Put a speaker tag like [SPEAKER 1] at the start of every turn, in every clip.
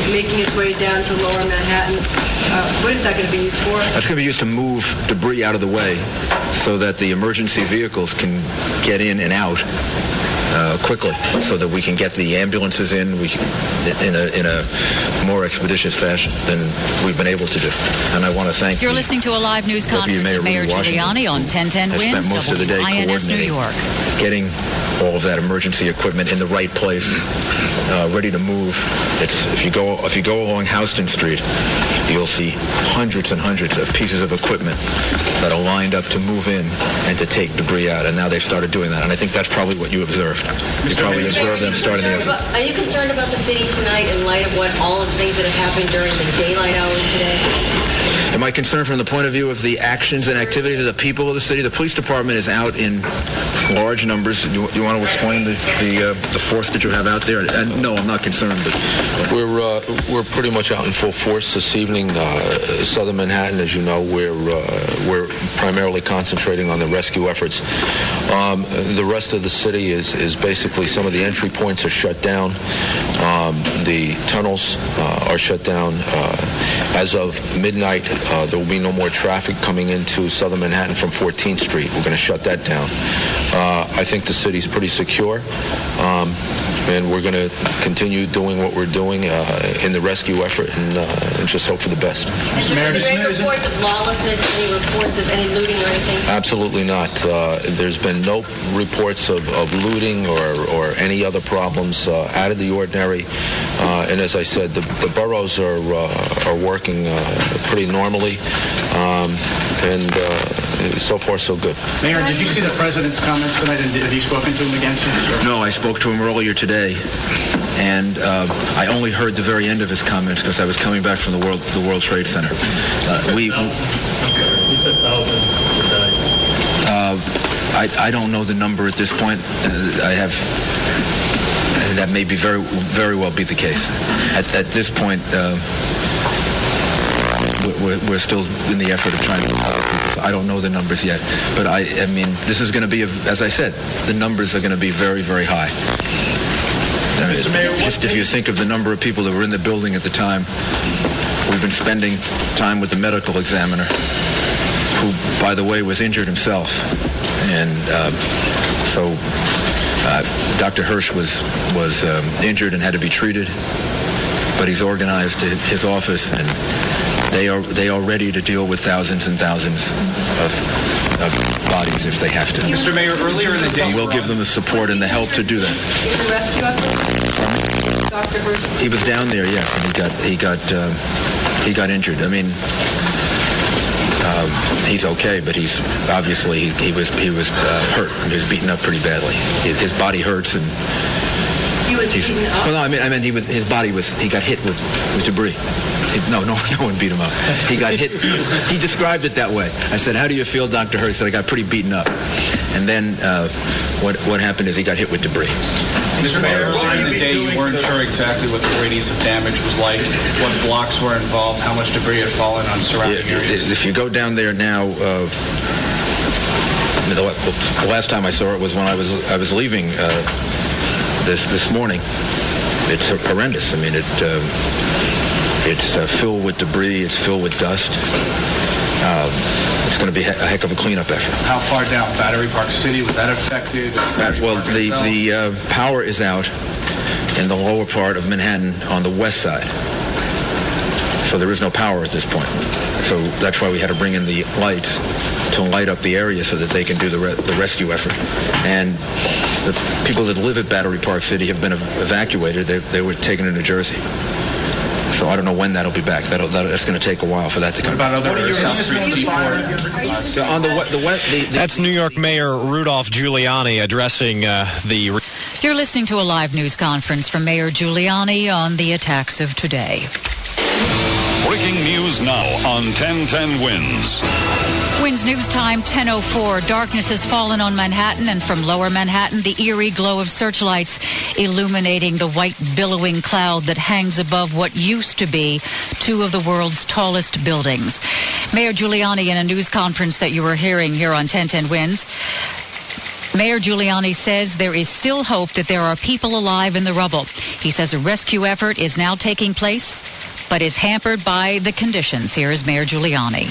[SPEAKER 1] making its way down to lower Manhattan. What is that going to be used for?
[SPEAKER 2] That's going to be used to move debris out of the way so that the emergency vehicles can get in and out quickly, so that we can get the ambulances in in a more expeditious fashion than we've been able to do. And I want to thank
[SPEAKER 3] You're listening to a live news conference of Mayor Giuliani on 1010
[SPEAKER 2] WINS.
[SPEAKER 3] I spent most of the day coordinating,
[SPEAKER 2] getting all of that emergency equipment in the right place, ready to move. If you go along Houston Street, you'll see hundreds and hundreds of pieces of equipment that are lined up to move in and to take debris out. And now they've started doing that. And I think that's probably what you observed. You probably observed them starting the exit.
[SPEAKER 1] Are you concerned about the city tonight in light of all of the things that have happened during the daylight hours today?
[SPEAKER 2] Am I concerned from the point of view of the actions and activities of the people of the city? The police department is out in large numbers. You want to explain the force that you have out there? And no, I'm not concerned. But
[SPEAKER 4] we're pretty much out in full force this evening. Southern Manhattan, as you know, we're primarily concentrating on the rescue efforts. The rest of the city is basically, some of the entry points are shut down. The tunnels are shut down. As of midnight, there will be no more traffic coming into Southern Manhattan from 14th Street. We're going to shut that down. I think the city's pretty secure, and we're going to continue doing what we're doing in the rescue effort and just hope for the best.
[SPEAKER 1] Any reports of lawlessness, any reports of any looting or anything?
[SPEAKER 4] Absolutely not. There's been no reports of looting or any other problems out of the ordinary. And as I said, the boroughs are working pretty normally, and so far so good.
[SPEAKER 5] Mayor, did you see the president's comments tonight, and have you spoken to him against it?
[SPEAKER 2] No, I spoke to him earlier today, and I only heard the very end of his comments because I was coming back from the World Trade Center.
[SPEAKER 6] He said thousands today.
[SPEAKER 2] I don't know the number at this point. That may be very, very well be the case. At this point, we're still in the effort of trying to help people. So I don't know the numbers yet. But I mean, this is going to be, as I said, the numbers are going to be very, very high.
[SPEAKER 6] Mr. Mayor,
[SPEAKER 2] just if you think of the number of people that were in the building at the time, we've been spending time with the medical examiner, who, by the way, was injured himself. And so Dr. Hirsch was injured and had to be treated, but he's organized his office, and they are ready to deal with thousands and thousands of bodies if they have to.
[SPEAKER 5] Mr. Mayor, earlier in the day,
[SPEAKER 2] and we'll give them the support and the help to do that.
[SPEAKER 1] Did the rescue effort? Dr. Hirsch?
[SPEAKER 2] He was down there, yes, and he got injured. I mean, he's okay, but he's obviously he was hurt. He was beaten up pretty badly. His body hurts, and
[SPEAKER 1] he was beaten up.
[SPEAKER 2] Well, no, I mean his body was. He got hit with debris. No one beat him up. He got hit. He described it that way. I said, "How do you feel, Dr. Hirsch?" He said, "I got pretty beaten up." And then what happened is he got hit with debris.
[SPEAKER 5] Mr. Mayor, earlier in the day, you weren't sure exactly what the radius of damage was like, what blocks were involved, how much debris had fallen on surrounding areas.
[SPEAKER 2] If you go down there now, the last time I saw it was when I was leaving this morning. It's horrendous. I mean, it's filled with debris. It's filled with dust. It's going to be a heck of a cleanup effort.
[SPEAKER 5] How far down? Battery Park City, was that affected?
[SPEAKER 2] Well, the power is out in the lower part of Manhattan on the west side. So there is no power at this point. So that's why we had to bring in the lights to light up the area so that they can do the rescue effort. And the people that live at Battery Park City have been evacuated. They were taken to New Jersey. So I don't know when that'll be back. That's going to take a while for that to come.
[SPEAKER 5] What about other South Street Seaport?
[SPEAKER 2] On
[SPEAKER 7] that's New York Mayor Rudolph Giuliani addressing the...
[SPEAKER 3] You're listening to a live news conference from Mayor Giuliani on the attacks of today.
[SPEAKER 8] Breaking news now on 1010 WINS.
[SPEAKER 3] WINS News Time, 10:04. Darkness has fallen on Manhattan, and from lower Manhattan, the eerie glow of searchlights illuminating the white billowing cloud that hangs above what used to be two of the world's tallest buildings. Mayor Giuliani, in a news conference that you were hearing here on 1010 WINS, Mayor Giuliani says there is still hope that there are people alive in the rubble. He says a rescue effort is now taking place, but is hampered by the conditions. Here is Mayor Giuliani.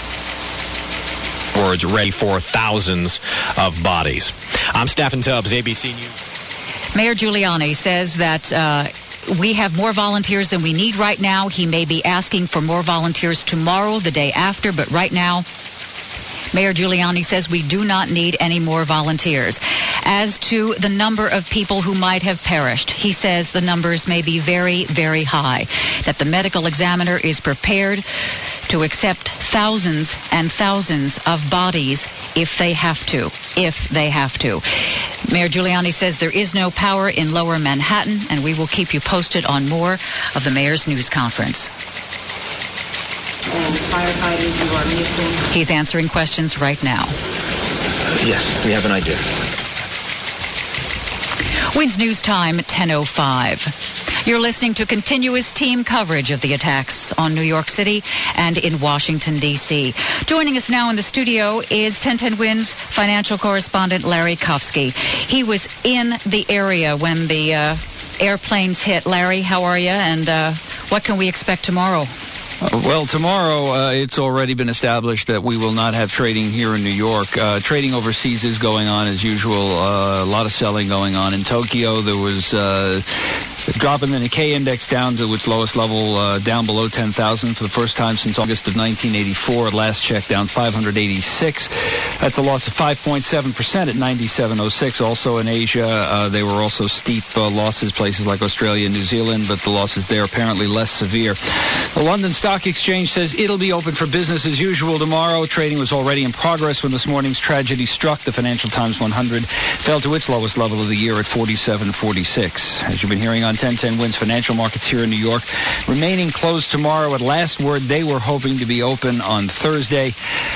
[SPEAKER 7] Words ready for thousands of bodies. I'm Stephen Tubbs, ABC News.
[SPEAKER 3] Mayor Giuliani says that we have more volunteers than we need right now. He may be asking for more volunteers tomorrow, the day after, but right now, Mayor Giuliani says we do not need any more volunteers. As to the number of people who might have perished, he says the numbers may be very, very high, that the medical examiner is prepared to accept thousands and thousands of bodies if they have to. Mayor Giuliani says there is no power in Lower Manhattan, and we will keep you posted on more of the mayor's news conference.
[SPEAKER 1] And firefighters who are missing.
[SPEAKER 3] He's answering questions right now.
[SPEAKER 2] Yes, we have an idea.
[SPEAKER 3] WINS News Time, 10:05. You're listening to continuous team coverage of the attacks on New York City and in Washington, D.C. Joining us now in the studio is 1010 WINS financial correspondent Larry Kofsky. He was in the area when the airplanes hit. Larry, how are you? And what can we expect tomorrow?
[SPEAKER 9] Well, tomorrow, it's already been established that we will not have trading here in New York. Trading overseas is going on as usual. A lot of selling going on. In Tokyo, there was dropping the Nikkei index down to its lowest level, down below 10,000 for the first time since August of 1984. At last check, down 586. That's a loss of 5.7% at 97.06. Also in Asia, they were also steep losses, places like Australia and New Zealand, but the losses there apparently less severe. The London Stock Exchange says it'll be open for business as usual tomorrow. Trading was already in progress when this morning's tragedy struck. The Financial Times 100 fell to its lowest level of the year at 47.46. As you've been hearing on 1010 WINS, financial markets here in New York remaining closed tomorrow. At last word, they were hoping to be open on Thursday.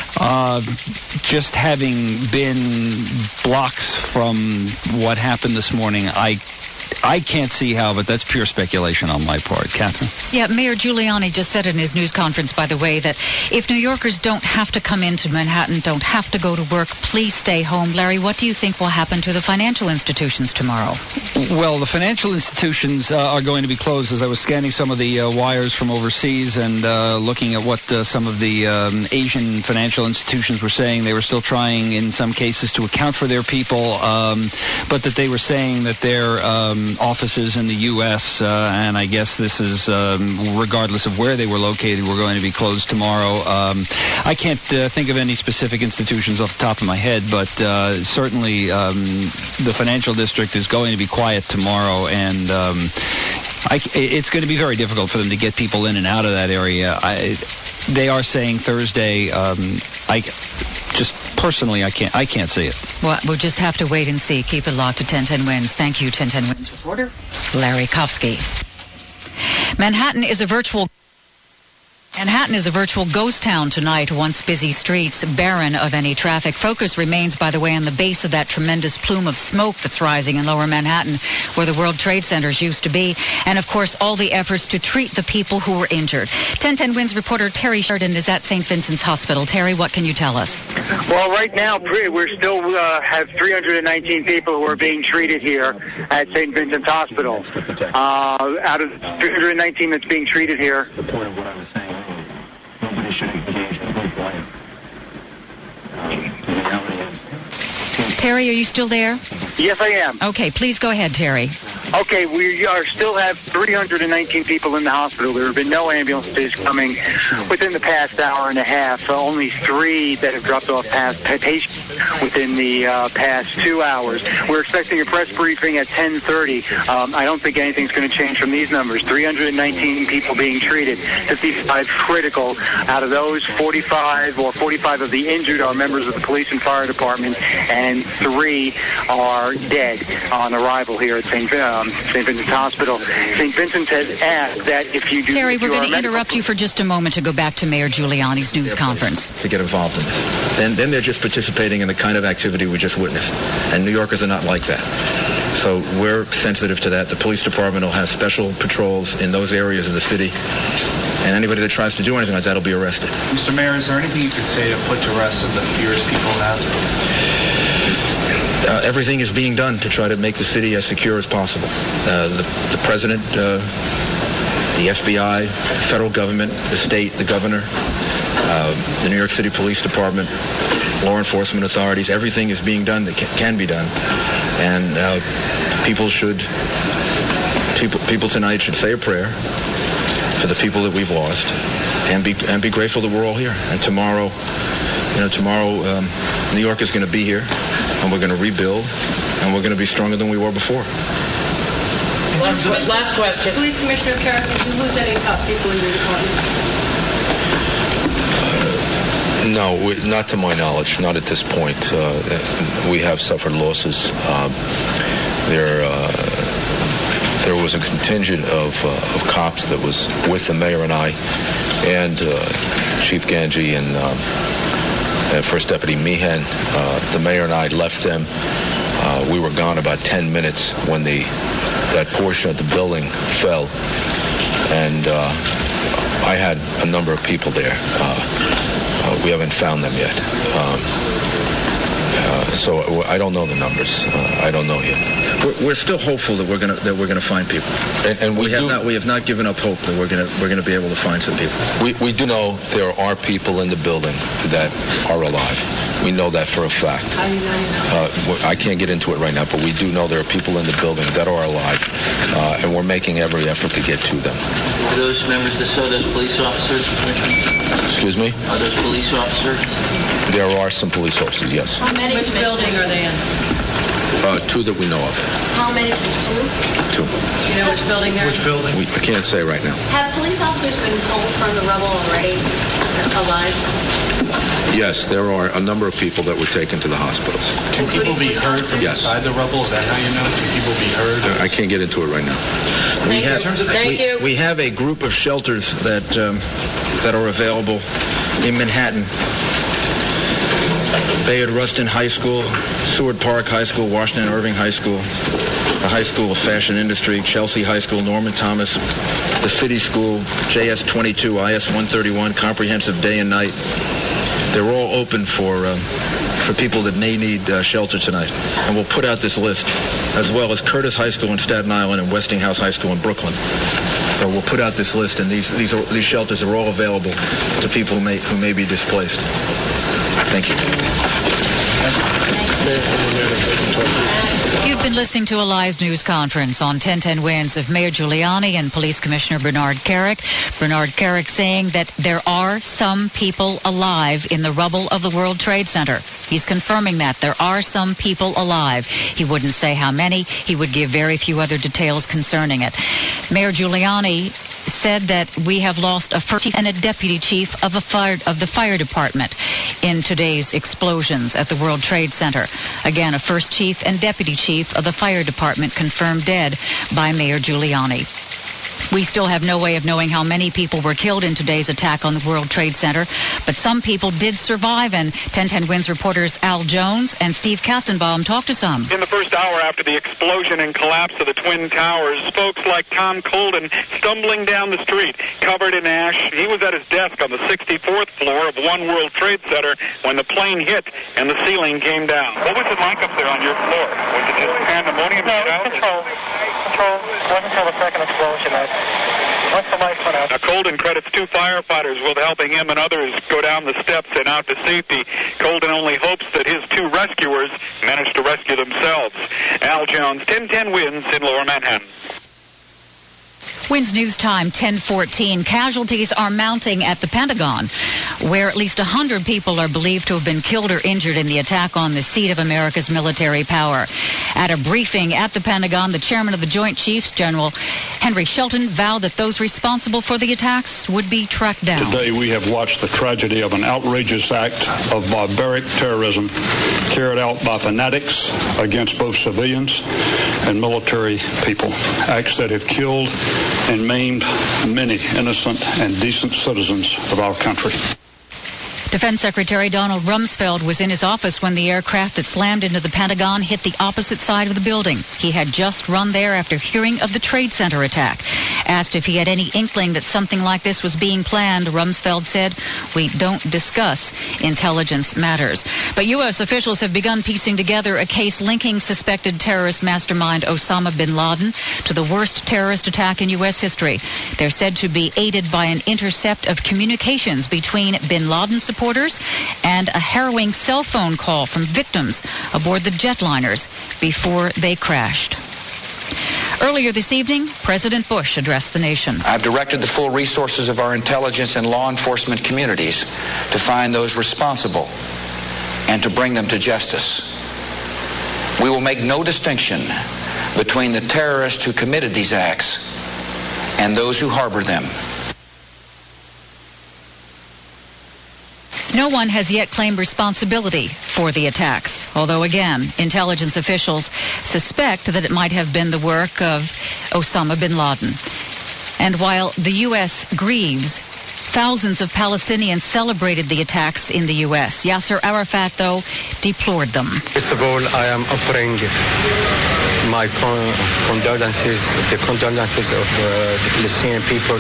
[SPEAKER 9] Just having been blocks from what happened this morning, I can't see how, but that's pure speculation on my part. Catherine?
[SPEAKER 3] Yeah, Mayor Giuliani just said in his news conference, by the way, that if New Yorkers don't have to come into Manhattan, don't have to go to work, please stay home. Larry, what do you think will happen to the financial institutions tomorrow?
[SPEAKER 9] Well, the financial institutions are going to be closed. As I was scanning some of the wires from overseas and looking at what some of the Asian financial institutions were saying, they were still trying in some cases to account for their people, but that they were saying that their offices in the U.S., and I guess this is regardless of where they were located, were going to be closed tomorrow. I can't think of any specific institutions off the top of my head, but certainly the financial district is going to be quiet tomorrow, and it's going to be very difficult for them to get people in and out of that area. They are saying Thursday. Just personally, I can't see it.
[SPEAKER 3] Well, we'll just have to wait and see. Keep it locked to 1010 WINS. Thank you, 1010 WINS reporter Larry Kofsky. Manhattan is a virtual ghost town tonight. Once busy streets, barren of any traffic. Focus remains, by the way, on the base of that tremendous plume of smoke that's rising in Lower Manhattan, where the World Trade Centers used to be. And, of course, all the efforts to treat the people who were injured. 1010 WINS reporter Terry Sheridan is at St. Vincent's Hospital. Terry, what can you tell us?
[SPEAKER 10] Well, right now, we're still have 319 people who are being treated here at St. Vincent's Hospital. Out of 319 that's being treated here. The point of what I was saying. Nobody should engage in complaint. The reality is.
[SPEAKER 3] Terry, are you still there?
[SPEAKER 10] Yes, I am.
[SPEAKER 3] Okay, please go ahead, Terry.
[SPEAKER 10] Okay, we still have 319 people in the hospital. There have been no ambulances coming within the past hour and a half. Only 3 that have dropped off patients within the past 2 hours. We're expecting a press briefing at 10:30. I don't think anything's going to change from these numbers. 319 people being treated, 55 critical. Out of those, 45 of the injured are members of the police and fire department, and 3 are dead on arrival here at St. Vincent's Hospital. St. Vincent's has asked that if you do...
[SPEAKER 3] Terry, we're going to interrupt you for just a moment to go back to Mayor Giuliani's news conference.
[SPEAKER 2] To get involved in this. Then they're just participating in the kind of activity we just witnessed. And New Yorkers are not like that. So we're sensitive to that. The police department will have special patrols in those areas of the city. And anybody that tries to do anything like that will be arrested.
[SPEAKER 5] Mr. Mayor, is there anything you could say to put to rest of the fears people have?
[SPEAKER 2] everything is being done to try to make the city as secure as possible. The president, the FBI, federal government, the state, the governor, the New York City Police Department, law enforcement authorities, everything is being done that can be done. And people tonight should say a prayer for the people that we've lost and be grateful that we're all here. And tomorrow, New York is going to be here, and we're going to rebuild, and we're going to be stronger than we were before.
[SPEAKER 1] Last question. Police Commissioner Carrick, did you lose any top people in your department?
[SPEAKER 4] No, not to my knowledge, not at this point. We have suffered losses. There was a contingent of cops that was with the mayor and I, and Chief Ganji and First Deputy Meehan. The mayor and I left them. We were gone about 10 minutes when that portion of the building fell, and I had a number of people there. We haven't found them yet. So I don't know the numbers. I don't know yet.
[SPEAKER 2] We're still hopeful that we're gonna find people,
[SPEAKER 4] and we
[SPEAKER 2] have not given up hope that we're gonna be able to find some people.
[SPEAKER 4] We do know there are people in the building that are alive. We know that for a fact.
[SPEAKER 1] How do you know?
[SPEAKER 4] I can't get into it right now, but we do know there are people in the building that are alive, and we're making every effort to get to them.
[SPEAKER 11] Are those members of those police officers?
[SPEAKER 4] Excuse me?
[SPEAKER 11] Are those police officers?
[SPEAKER 4] There are some police officers, yes.
[SPEAKER 1] How many? Which building are they in?
[SPEAKER 4] Two that we know of.
[SPEAKER 1] How many?
[SPEAKER 4] Two.
[SPEAKER 1] You know which building they're in?
[SPEAKER 6] Which building?
[SPEAKER 4] I can't say right now.
[SPEAKER 1] Have police officers been pulled from the rubble already alive?
[SPEAKER 4] Yes, there are a number of people that were taken to the hospitals.
[SPEAKER 6] Can people be heard from inside the rubble? Is that how you know? Can people be heard?
[SPEAKER 4] I can't get into it right now.
[SPEAKER 2] We have a group of shelters that are available in Manhattan. Bayard Rustin High School, Seward Park High School, Washington Irving High School, the High School of Fashion Industry, Chelsea High School, Norman Thomas, the City School, JS 22, IS 131, Comprehensive Day and Night. They're all open for people that may need shelter tonight. And we'll put out this list, as well as Curtis High School in Staten Island and Westinghouse High School in Brooklyn. So we'll put out this list, and these shelters are all available to people who may be displaced. Thank you.
[SPEAKER 3] You've been listening to a live news conference on 1010 Wins of Mayor Giuliani and Police Commissioner Bernard Kerik. Bernard Kerik saying that there are some people alive in the rubble of the World Trade Center. He's confirming that there are some people alive. He wouldn't say how many. He would give very few other details concerning it. Mayor Giuliani said that we have lost a first chief and a deputy chief of the fire department in today's explosions at the World Trade Center. Again, a first chief and deputy chief of the fire department confirmed dead by Mayor Giuliani. We still have no way of knowing how many people were killed in today's attack on the World Trade Center, but some people did survive, and 1010 Wins reporters Al Jones and Steve Kastenbaum talked to some.
[SPEAKER 12] In the first hour after the explosion and collapse of the Twin Towers, folks like Tom Colden stumbling down the street, covered in ash. He was at his desk on the 64th floor of One World Trade Center when the plane hit and the ceiling came down. What was it like up there on your floor? Was it just pandemonium?
[SPEAKER 10] Control. Wasn't until the second explosion. Once the lights went out.
[SPEAKER 12] Now, Colden credits two firefighters with helping him and others go down the steps and out to safety. Colden only hopes that his two rescuers manage to rescue themselves. Al Jones, 1010 Wins in Lower Manhattan.
[SPEAKER 3] Wins News Time 10:14. Casualties are mounting at the Pentagon, where at least 100 people are believed to have been killed or injured in the attack on the seat of America's military power. At a briefing at the Pentagon, the chairman of the Joint Chiefs, General Henry Shelton, vowed that those responsible for the attacks would be tracked down.
[SPEAKER 13] Today we have watched the tragedy of an outrageous act of barbaric terrorism carried out by fanatics against both civilians and military people. Acts that have killed and maimed many innocent and decent citizens of our country.
[SPEAKER 3] Defense Secretary Donald Rumsfeld was in his office when the aircraft that slammed into the Pentagon hit the opposite side of the building. He had just run there after hearing of the Trade Center attack. Asked if he had any inkling that something like this was being planned, Rumsfeld said, "We don't discuss intelligence matters." But U.S. officials have begun piecing together a case linking suspected terrorist mastermind Osama bin Laden to the worst terrorist attack in U.S. history. They're said to be aided by an intercept of communications between bin Laden supporters and a harrowing cell phone call from victims aboard the jetliners before they crashed. Earlier this evening, President Bush addressed the nation.
[SPEAKER 14] I've directed the full resources of our intelligence and law enforcement communities to find those responsible and to bring them to justice. We will make no distinction between the terrorists who committed these acts and those who harbor them.
[SPEAKER 3] No one has yet claimed responsibility for the attacks, although again, intelligence officials suspect that it might have been the work of Osama bin Laden. And while the U.S. grieves, thousands of Palestinians celebrated the attacks in the U.S. Yasser Arafat, though, deplored them.
[SPEAKER 15] First of all, I am offering my condolences, the condolences of the Palestinian people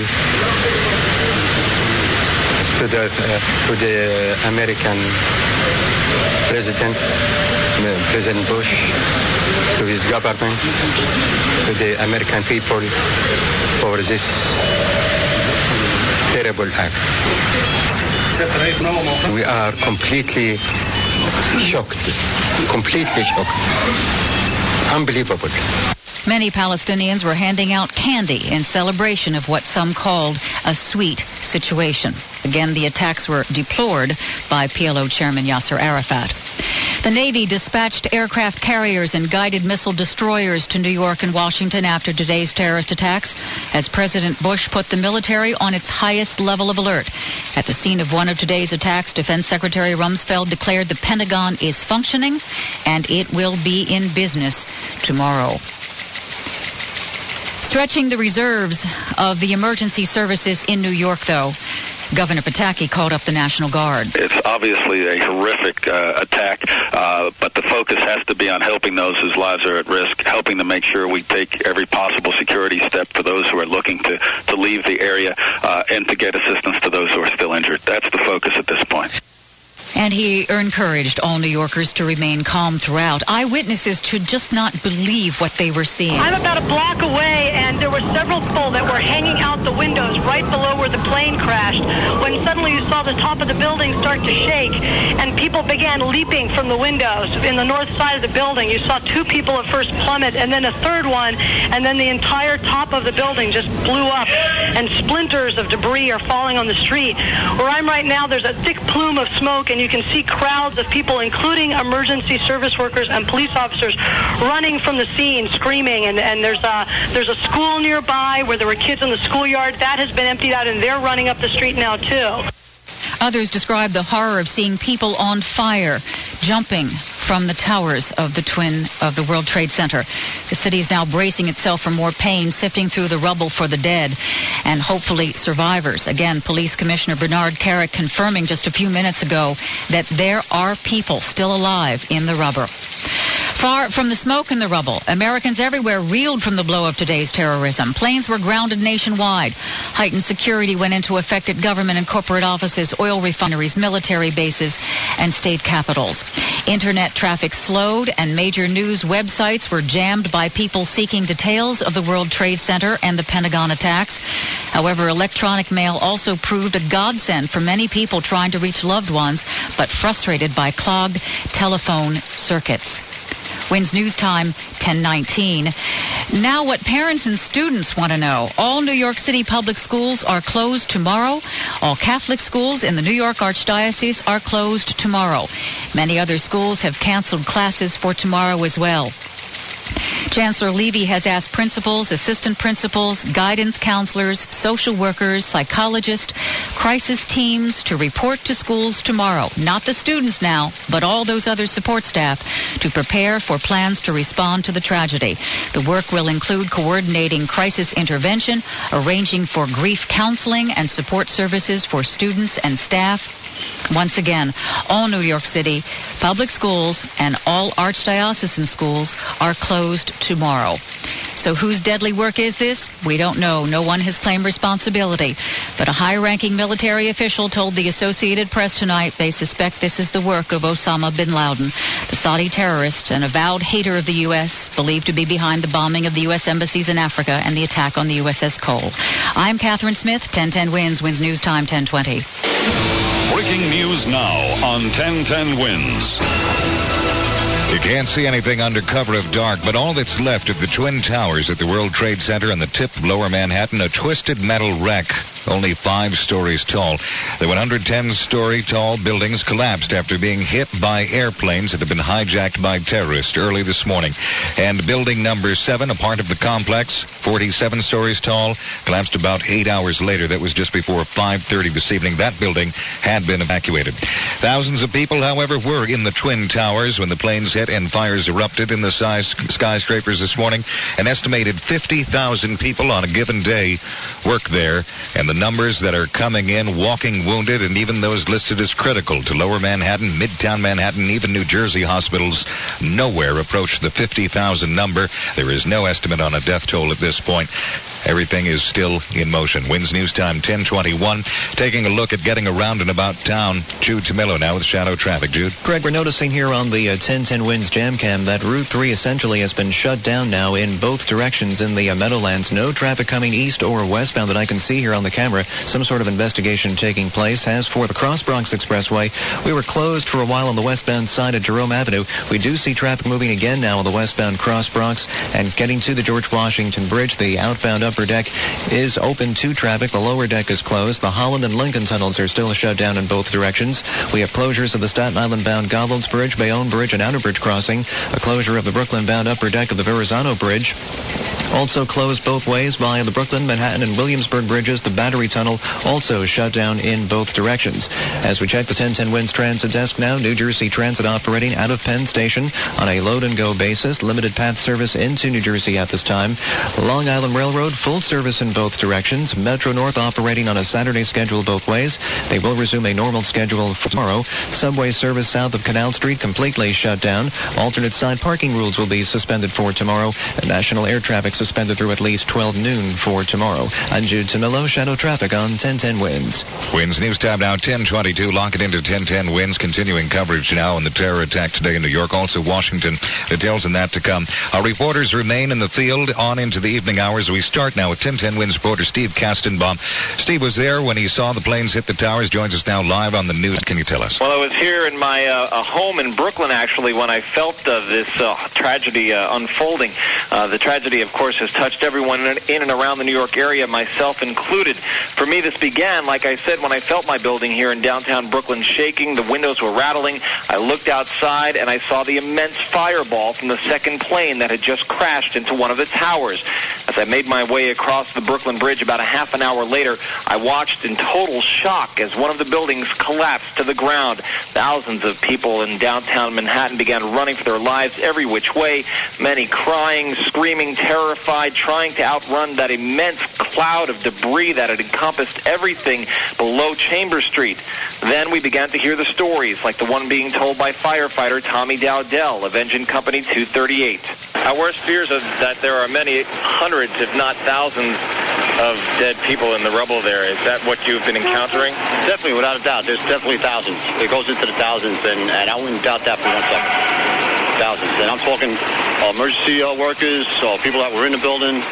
[SPEAKER 15] to the American President Bush, to his government, to the American people for this terrible act. We are completely shocked, unbelievable.
[SPEAKER 3] Many Palestinians were handing out candy in celebration of what some called a sweet situation. Again, the attacks were deplored by PLO Chairman Yasser Arafat. The Navy dispatched aircraft carriers and guided missile destroyers to New York and Washington after today's terrorist attacks, as President Bush put the military on its highest level of alert. At the scene of one of today's attacks, Defense Secretary Rumsfeld declared the Pentagon is functioning and it will be in business tomorrow. Stretching the reserves of the emergency services in New York, though, Governor Pataki called up the National Guard.
[SPEAKER 16] It's obviously a horrific attack, but the focus has to be on helping those whose lives are at risk, helping to make sure we take every possible security step for those who are looking to leave the area and to get assistance to those who are still injured. That's the focus at this point.
[SPEAKER 3] And he encouraged all New Yorkers to remain calm throughout. Eyewitnesses should just not believe what they were seeing.
[SPEAKER 17] I'm about a block away, and there were several people that were hanging out the windows right below where the plane crashed, when suddenly you saw the top of the building start to shake, and people began leaping from the windows in the north side of the building. You saw two people at first plummet, and then a third one, and then the entire top of the building just blew up, and splinters of debris are falling on the street. Where I'm right now, there's a thick plume of smoke, and you can see crowds of people, including emergency service workers and police officers, running from the scene, screaming. And there's a school nearby where there were kids in the schoolyard. That has been emptied out, and they're running up the street now, too.
[SPEAKER 3] Others described the horror of seeing people on fire, jumping from the towers of the World Trade Center. The city is now bracing itself for more pain, sifting through the rubble for the dead and hopefully survivors. Again, Police Commissioner Bernard Kerik confirming just a few minutes ago that there are people still alive in the rubble. Far from the smoke and the rubble, Americans everywhere reeled from the blow of today's terrorism. Planes were grounded nationwide. Heightened security went into effect at government and corporate offices, oil refineries, military bases, and state capitals. Internet traffic slowed, and major news websites were jammed by people seeking details of the World Trade Center and the Pentagon attacks. However, electronic mail also proved a godsend for many people trying to reach loved ones, but frustrated by clogged telephone circuits. WINS News Time, 10:19. Now what parents and students want to know. All New York City public schools are closed tomorrow. All Catholic schools in the New York Archdiocese are closed tomorrow. Many other schools have canceled classes for tomorrow as well. Chancellor Levy has asked principals, assistant principals, guidance counselors, social workers, psychologists, crisis teams to report to schools tomorrow. Not the students now, but all those other support staff to prepare for plans to respond to the tragedy. The work will include coordinating crisis intervention, arranging for grief counseling and support services for students and staff. Once again, all New York City public schools and all archdiocesan schools are closed tomorrow. So whose deadly work is this? We don't know. No one has claimed responsibility. But a high-ranking military official told the Associated Press tonight they suspect this is the work of Osama bin Laden, the Saudi terrorist, an avowed hater of the U.S., believed to be behind the bombing of the U.S. embassies in Africa and the attack on the USS Cole. I'm Catherine Smith, 1010 Wins News Time 1020.
[SPEAKER 8] Breaking news now on 1010 Wins.
[SPEAKER 18] You can't see anything under cover of dark, but all that's left of the Twin Towers at the World Trade Center on the tip of Lower Manhattan, a twisted metal wreck, only 5 stories tall. The 110-story tall buildings collapsed after being hit by airplanes that had been hijacked by terrorists early this morning. And building number 7, a part of the complex, 47 stories tall, collapsed about 8 hours later. That was just before 5:30 this evening. That building had been evacuated. Thousands of people, however, were in the Twin Towers when the planes hit and fires erupted in the skyscrapers this morning. An estimated 50,000 people on a given day work there, and the numbers that are coming in, walking wounded, and even those listed as critical to Lower Manhattan, Midtown Manhattan, even New Jersey hospitals, nowhere approach the 50,000 number. There is no estimate on a death toll at this point. Everything is still in motion. Wins News Time 1021. Taking a look at getting around and about town. Jude Tamillo now with shadow traffic. Jude.
[SPEAKER 19] Greg, we're noticing here on the 1010 Wins Jam Cam that Route 3 essentially has been shut down now in both directions in the Meadowlands. No traffic coming east or westbound that I can see here on the camera. Some sort of investigation taking place. As for the Cross Bronx Expressway, we were closed for a while on the westbound side of Jerome Avenue. We do see traffic moving again now on the westbound Cross Bronx and getting to the George Washington Bridge. The outbound upper deck is open to traffic. The lower deck is closed. The Holland and Lincoln tunnels are still shut down in both directions. We have closures of the Staten Island-bound Gollins Bridge, Bayonne Bridge, and Outer Bridge crossing. A closure of the Brooklyn-bound upper deck of the Verrazano Bridge. Also closed both ways via the Brooklyn, Manhattan, and Williamsburg bridges. The Battery Tunnel also shut down in both directions. As we check the 1010 Wins Transit Desk now, New Jersey Transit operating out of Penn Station on a load-and-go basis. Limited path service into New Jersey at this time. Long Island Railroad, full service in both directions. Metro North operating on a Saturday schedule both ways. They will resume a normal schedule for tomorrow. Subway service south of Canal Street completely shut down. Alternate side parking rules will be suspended for tomorrow. And national air traffic suspended through at least 12 noon for tomorrow. I'm Jude Tamillo, shadow traffic on 1010 Wins.
[SPEAKER 18] Wins News Time now 1022. Lock it into 1010 Wins. Continuing coverage now on the terror attack today in New York. Also Washington. Details on that to come. Our reporters remain in the field on into the evening hours. We start now with 1010 Wins reporter Steve Kastenbaum. Steve was there when he saw the planes hit the towers. Joins us now live on the news. Can you tell us?
[SPEAKER 20] Well, I was here in my home in Brooklyn, actually, when I felt this tragedy unfolding. The tragedy, of course, has touched everyone in and around the New York area, myself included. For me, this began, like I said, when I felt my building here in downtown Brooklyn shaking. The windows were rattling. I looked outside, and I saw the immense fireball from the second plane that had just crashed into one of the towers. As I made my way across the Brooklyn Bridge about a half an hour later, I watched in total shock as one of the buildings collapsed to the ground. Thousands of people in downtown Manhattan began running for their lives every which way, many crying, screaming, terrified, trying to outrun that immense cloud of debris that had encompassed everything below Chambers Street. Then we began to hear the stories, like the one being told by firefighter Tommy Dowdell of Engine Company 238. Our worst fears are that there are many hundreds, if not thousands, of dead people in the rubble there. Is that what you've been encountering?
[SPEAKER 21] Definitely, without a doubt. There's definitely thousands. It goes into the thousands, and I wouldn't doubt that for 1 second. Thousands. And I'm talking emergency workers, people that were in the building.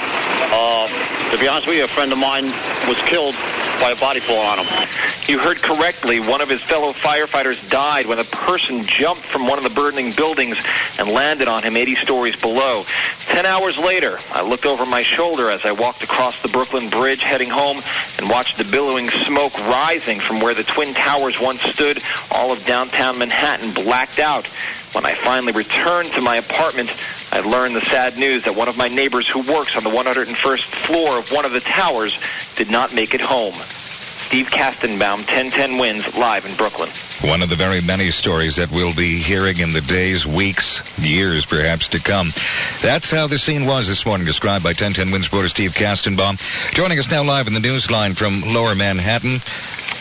[SPEAKER 21] To be honest with you, a friend of mine was killed by a body fall on him.
[SPEAKER 20] You heard correctly. One of his fellow firefighters died when a person jumped from one of the burning buildings and landed on him 80 stories below. 10 hours later, I looked over my shoulder as I walked across the Brooklyn Bridge heading home and watched the billowing smoke rising from where the Twin Towers once stood. All of downtown Manhattan blacked out. When I finally returned to my apartment, I learned the sad news that one of my neighbors who works on the 101st floor of one of the towers did not make it home. Steve Kastenbaum, 1010 Wins, live in Brooklyn.
[SPEAKER 18] One of the very many stories that we'll be hearing in the days, weeks, years perhaps to come. That's how the scene was this morning, described by 1010 Wins reporter Steve Kastenbaum. Joining us now live in the Newsline from Lower Manhattan,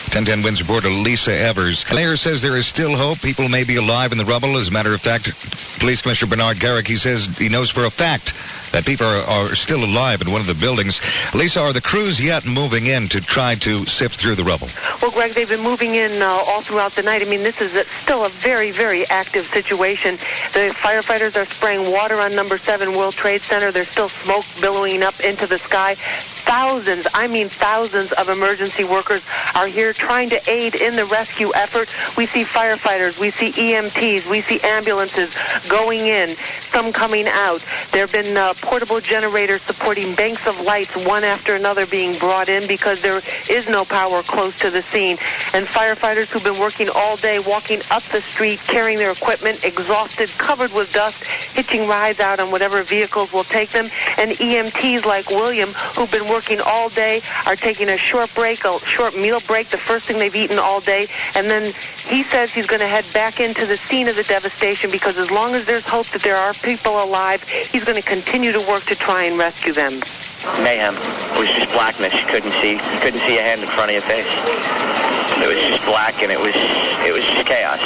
[SPEAKER 18] 1010 Wins reporter Lisa Evers. The mayor says there is still hope. People may be alive in the rubble. As a matter of fact, Police Commissioner Bernard Garrick, he says he knows for a fact that people are still alive in one of the buildings. Lisa, are the crews yet moving in to try to sift through the rubble?
[SPEAKER 7] Well, Greg, they've been moving in all throughout the night. I mean, this is still a very, very active situation. The firefighters are spraying water on number 7 World Trade Center. There's still smoke billowing up into the sky. Thousands of emergency workers are here trying to aid in the rescue effort. We see firefighters, we see EMTs, we see ambulances going in, some coming out. There have been portable generators supporting banks of lights, one after another being brought in because there is no power close to the scene. And firefighters who've been working all day, walking up the street, carrying their equipment, exhausted, covered with dust, hitching rides out on whatever vehicles will take them. And EMTs like William, who've been working all day, are taking a short meal break, the first thing they've eaten all day. And then he says he's going to head back into the scene of the devastation because as long as there's hope that there are people alive, he's going to continue to work to try and rescue them.
[SPEAKER 22] Mayhem. It was just blackness. You couldn't see a hand in front of your face. It was just black, and it was just chaos.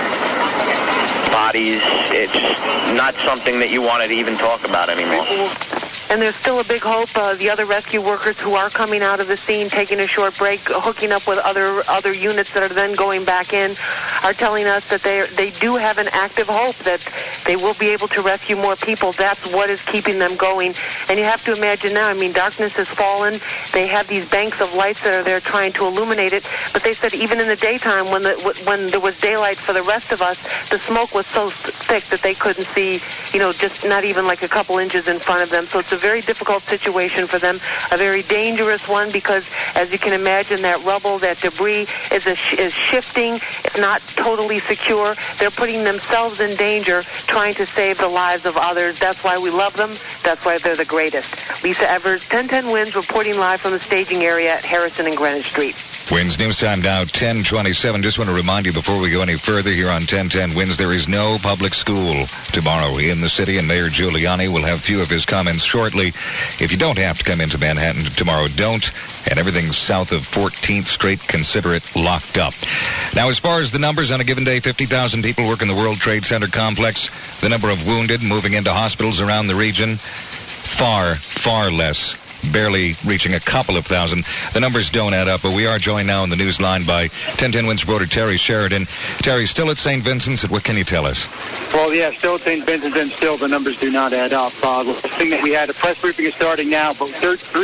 [SPEAKER 22] Bodies. It's not something that you wanted to even talk about anymore.
[SPEAKER 7] And there's still a big hope. The other rescue workers who are coming out of the scene, taking a short break, hooking up with other units that are then going back in, are telling us that they do have an active hope that they will be able to rescue more people. That's what is keeping them going. And you have to imagine now, I mean, darkness has fallen. They have these banks of lights that are there trying to illuminate it. But they said even in the daytime, when there was daylight for the rest of us, the smoke was so thick that they couldn't see, just not even like a couple inches in front of them. So it's a very difficult situation for them, a very dangerous one because, as you can imagine, that rubble, that debris is shifting. It's not totally secure. They're putting themselves in danger trying to save the lives of others. That's why we love them. That's why they're the greatest. Lisa Evers, 1010 Wins, reporting live from the staging area at Harrison and Greenwich Street.
[SPEAKER 18] Wins news time now 10:27. Just want to remind you before we go any further here on 1010 Wins, there is no public school tomorrow in the city, and Mayor Giuliani will have a few of his comments shortly. If you don't have to come into Manhattan tomorrow, don't. And everything south of 14th Street, consider it locked up. Now, as far as the numbers, on a given day, 50,000 people work in the World Trade Center complex. The number of wounded moving into hospitals around the region, far, far less. Barely reaching a couple of thousand. The numbers don't add up, but we are joined now on the news line by 1010 Wins reporter Terry Sheridan. Terry, still at St. Vincent's. What can you tell us?
[SPEAKER 10] Well, yeah, still at St. Vincent's, and still the numbers do not add up. The thing that we had, a press briefing is starting now, but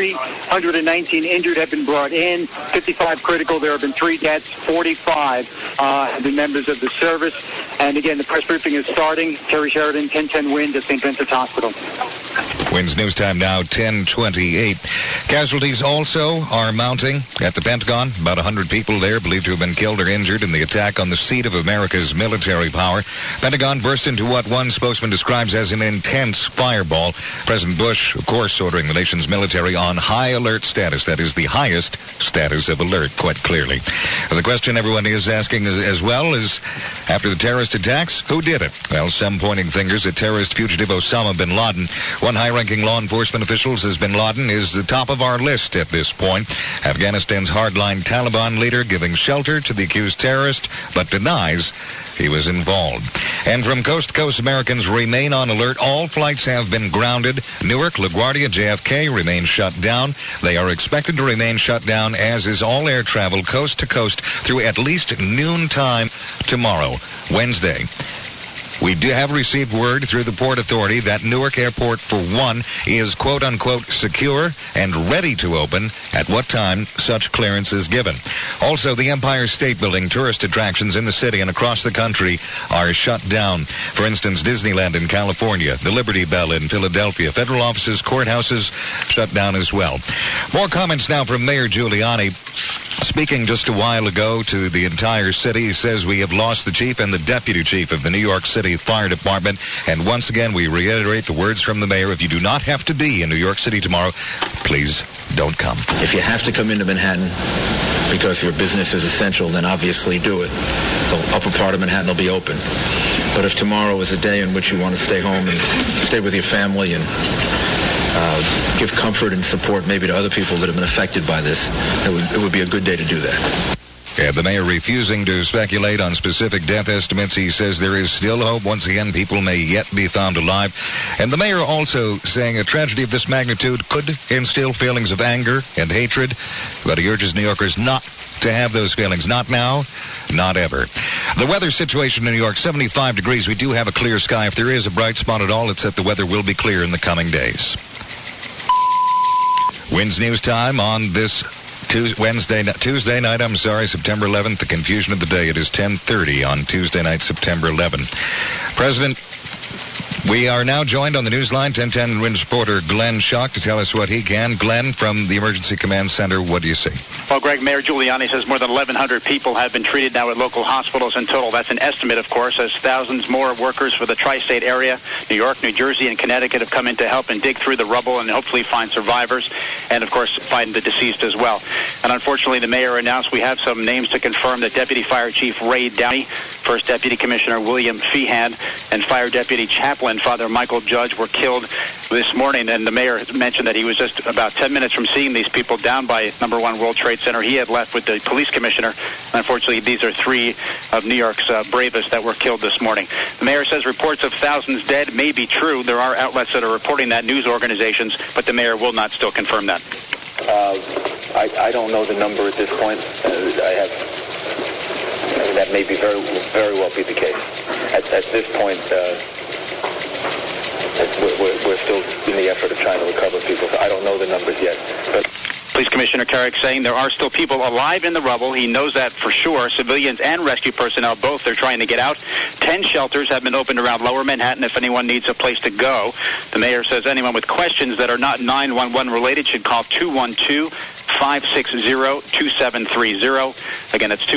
[SPEAKER 10] 319 injured have been brought in, 55 critical. There have been 3 deaths, 45 have been members of the service. And again, the press briefing is starting. Terry Sheridan, 1010 Wins at St. Vincent's Hospital.
[SPEAKER 18] Wins news time now 10:28. Casualties also are mounting at the Pentagon. About 100 people there believed to have been killed or injured in the attack on the seat of America's military power. Pentagon burst into what one spokesman describes as an intense fireball. President Bush, of course, ordering the nation's military on high alert status. That is the highest status of alert, quite clearly. The question everyone is asking as well is, after the terrorist attacks, who did it? Well, some pointing fingers at terrorist fugitive Osama bin Laden. One high-ranking law enforcement official says bin Laden is the top of our list at this point. Afghanistan's hardline Taliban leader giving shelter to the accused terrorist, but denies he was involved. And from coast to coast, Americans remain on alert. All flights have been grounded. Newark, LaGuardia, JFK remain shut down. They are expected to remain shut down, as is all air travel coast to coast through at least noontime tomorrow, Wednesday. We do have received word through the Port Authority that Newark Airport, for one, is quote-unquote secure and ready to open at what time such clearance is given. Also, the Empire State Building, tourist attractions in the city and across the country are shut down. For instance, Disneyland in California, the Liberty Bell in Philadelphia, federal offices, courthouses shut down as well. More comments now from Mayor Giuliani. Speaking just a while ago to the entire city, he says we have lost the chief and the deputy chief of the New York City Fire Department. And once again, we reiterate the words from the mayor. If you do not have to be in New York City tomorrow, please don't come.
[SPEAKER 2] If you have to come into Manhattan because your business is essential, then obviously do it. The upper part of Manhattan will be open. But if tomorrow is a day in which you want to stay home and stay with your family and give comfort and support maybe to other people that have been affected by this, it would be a good day to do that.
[SPEAKER 18] And the mayor refusing to speculate on specific death estimates. He says there is still hope. Once again, people may yet be found alive. And the mayor also saying a tragedy of this magnitude could instill feelings of anger and hatred, but he urges New Yorkers not to have those feelings. Not now, not ever. The weather situation in New York, 75 degrees. We do have a clear sky. If there is a bright spot at all, it's that the weather will be clear in the coming days. Winds News Time on this Tuesday night, September 11th. The confusion of the day. It is 10:30 on Tuesday night, September 11th. President, we are now joined on the Newsline 1010 Winds reporter Glenn Schuck to tell us what he can. Glenn, from the Emergency Command Center, what do you see?
[SPEAKER 5] Well, Greg, Mayor Giuliani says more than 1,100 people have been treated now at local hospitals in total. That's an estimate, of course, as thousands more workers for the tri-state area, New York, New Jersey, and Connecticut have come in to help and dig through the rubble and hopefully find survivors and, of course, find the deceased as well. And unfortunately, the mayor announced we have some names to confirm that Deputy Fire Chief Ray Downey, First Deputy Commissioner William Feehan, and Fire Deputy Chaplain Father Michael Judge were killed this morning. And the mayor mentioned that he was just about 10 minutes from seeing these people down by number 1 World Trade Center. He had left with the police commissioner. Unfortunately, these are 3 of New York's bravest that were killed this morning. The mayor says reports of thousands dead may be true. There are outlets that are reporting that, news organizations, but the mayor will not still confirm that.
[SPEAKER 9] I don't know the number at this point. That may be very well be the case. At this point, we're still in the effort of trying to recover people. So I don't know the numbers yet. But
[SPEAKER 5] Police Commissioner Carrick saying there are still people alive in the rubble. He knows that for sure. Civilians and rescue personnel, both, are trying to get out. 10 shelters have been opened around Lower Manhattan if anyone needs a place to go. The mayor says anyone with questions that are not 911 related should call 212-560-2730. Again, that's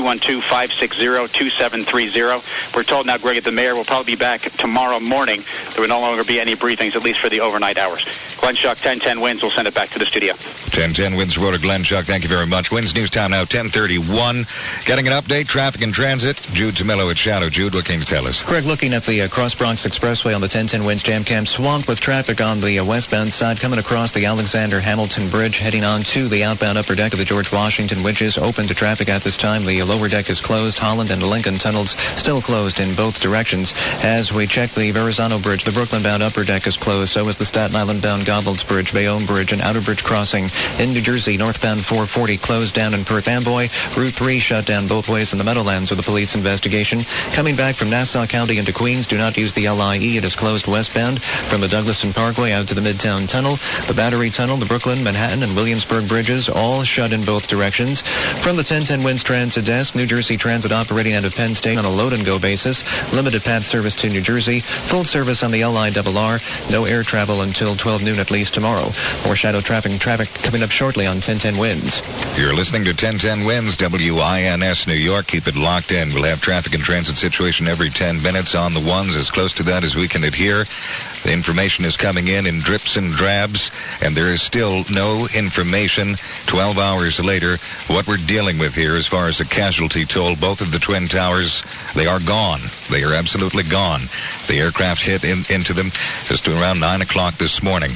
[SPEAKER 5] 212-560-2730. We're told now, Greg, that the mayor will probably be back tomorrow morning. There will no longer be any briefings, at least for the overnight hours. Glenn Schuck, 1010 Winds. We'll send it back to the studio.
[SPEAKER 18] 1010 Winds reporter Glenn Schuck, thank you very much. Winds News Time now, 10:31. Getting an update, traffic and transit. Jude Tamillo at Shadow. Jude, what can you tell us?
[SPEAKER 19] Greg, looking at the Cross Bronx Expressway on the 1010 Winds Jam Cam, swamped with traffic on the westbound side, coming across the Alexander Hamilton Bridge, heading on to the outbound upper deck of the George Washington, which is open to traffic at this time. The lower deck is closed. Holland and Lincoln tunnels still closed in both directions. As we check the Verrazano Bridge, the Brooklyn-bound upper deck is closed. So is the Staten Island-bound Goethals Bridge, Bayonne Bridge, and Outer Bridge Crossing. In New Jersey, northbound 440 closed down in Perth Amboy. Route 3 shut down both ways in the Meadowlands with a police investigation. Coming back from Nassau County into Queens, do not use the LIE. It is closed westbound from the Douglaston Parkway out to the Midtown Tunnel. The Battery Tunnel, the Brooklyn, Manhattan, and Williamsburg bridges all shut in both directions. From the 1010 Winds Transit Desk, New Jersey Transit operating out of Penn State on a load-and-go basis. Limited path service to New Jersey. Full service on the LIRR. No air travel until 12 noon at least tomorrow. More shadow traffic coming up shortly on 1010 Winds.
[SPEAKER 18] You're listening to 1010 Winds, WINS New York. Keep it locked in. We'll have traffic and transit situation every 10 minutes on the ones, as close to that as we can adhere. The information is coming in drips and drabs, and there is still no information 12 hours later what we're dealing with here as far as the casualty toll. Both of the Twin Towers, they are gone. They are absolutely gone. The aircraft hit into them just around 9 o'clock this morning.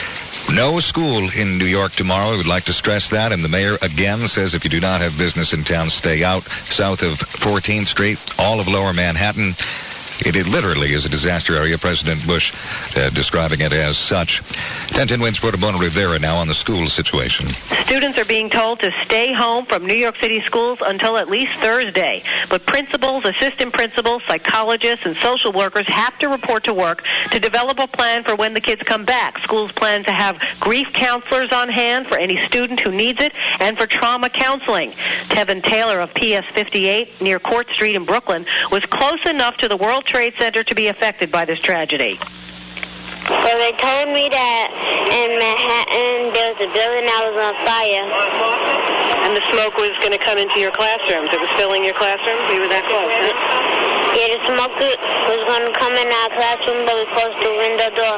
[SPEAKER 18] No school in New York tomorrow. I would like to stress that. And the mayor again says if you do not have business in town, stay out. South of 14th Street, all of Lower Manhattan. It literally is a disaster area. President Bush describing it as such. 1010 Winds reporter Mona Rivera now on the school situation.
[SPEAKER 23] Students are being told to stay home from New York City schools until at least Thursday. But principals, assistant principals, psychologists, and social workers have to report to work to develop a plan for when the kids come back. Schools plan to have grief counselors on hand for any student who needs it and for trauma counseling. Tevin Taylor of PS 58 near Court Street in Brooklyn was close enough to the World Trade Center to be affected by this tragedy.
[SPEAKER 24] Well, they told me that in Manhattan there was a building that was on fire.
[SPEAKER 23] And the smoke was going to come into your classrooms. It was filling your classrooms? We were that close, huh?
[SPEAKER 24] Yeah, the smoke was going to come in our classroom, but we closed the window door.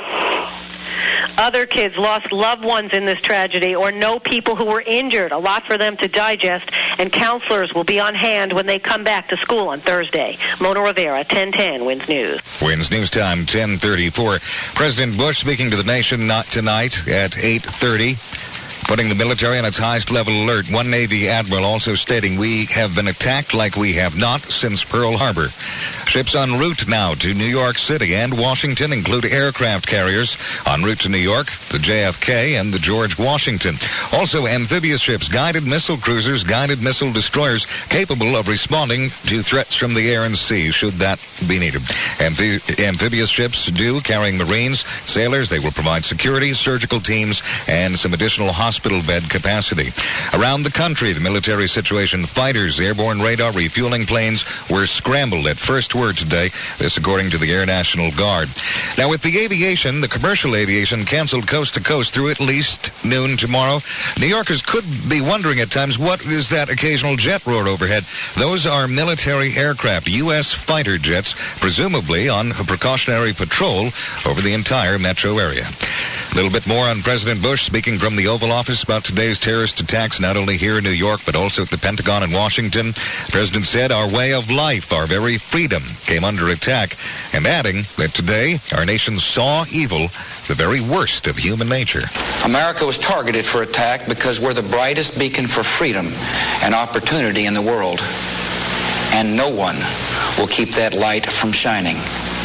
[SPEAKER 23] Other kids lost loved ones in this tragedy or know people who were injured. A lot for them to digest, and counselors will be on hand when they come back to school on Thursday. Mona Rivera, 1010 Winds News.
[SPEAKER 18] Winds News Time, 10:34. President Bush speaking to the nation not tonight at 8:30. putting the military on its highest level alert. One Navy admiral also stating, "We have been attacked like we have not since Pearl Harbor." Ships en route now to New York City and Washington include aircraft carriers en route to New York, the JFK and the George Washington. Also amphibious ships, guided missile cruisers, guided missile destroyers capable of responding to threats from the air and sea should that be needed. Amphibious ships carrying Marines, sailors. They will provide security, surgical teams, and some additional hospital bed capacity. Around the country, the military situation, fighters, airborne radar, refueling planes were scrambled at first word today. This according to the Air National Guard. Now with the aviation, the commercial aviation canceled coast to coast through at least noon tomorrow. New Yorkers could be wondering at times, what is that occasional jet roar overhead? Those are military aircraft, U.S. fighter jets, presumably on a precautionary patrol over the entire metro area. A little bit more on President Bush speaking from the Oval Office about today's terrorist attacks, not only here in New York, but also at the Pentagon in Washington. The president said, "Our way of life, our very freedom, came under attack," and adding that today our nation saw evil, the very worst of human nature.
[SPEAKER 14] America was targeted for attack because we're the brightest beacon for freedom and opportunity in the world, and no one will keep that light from shining.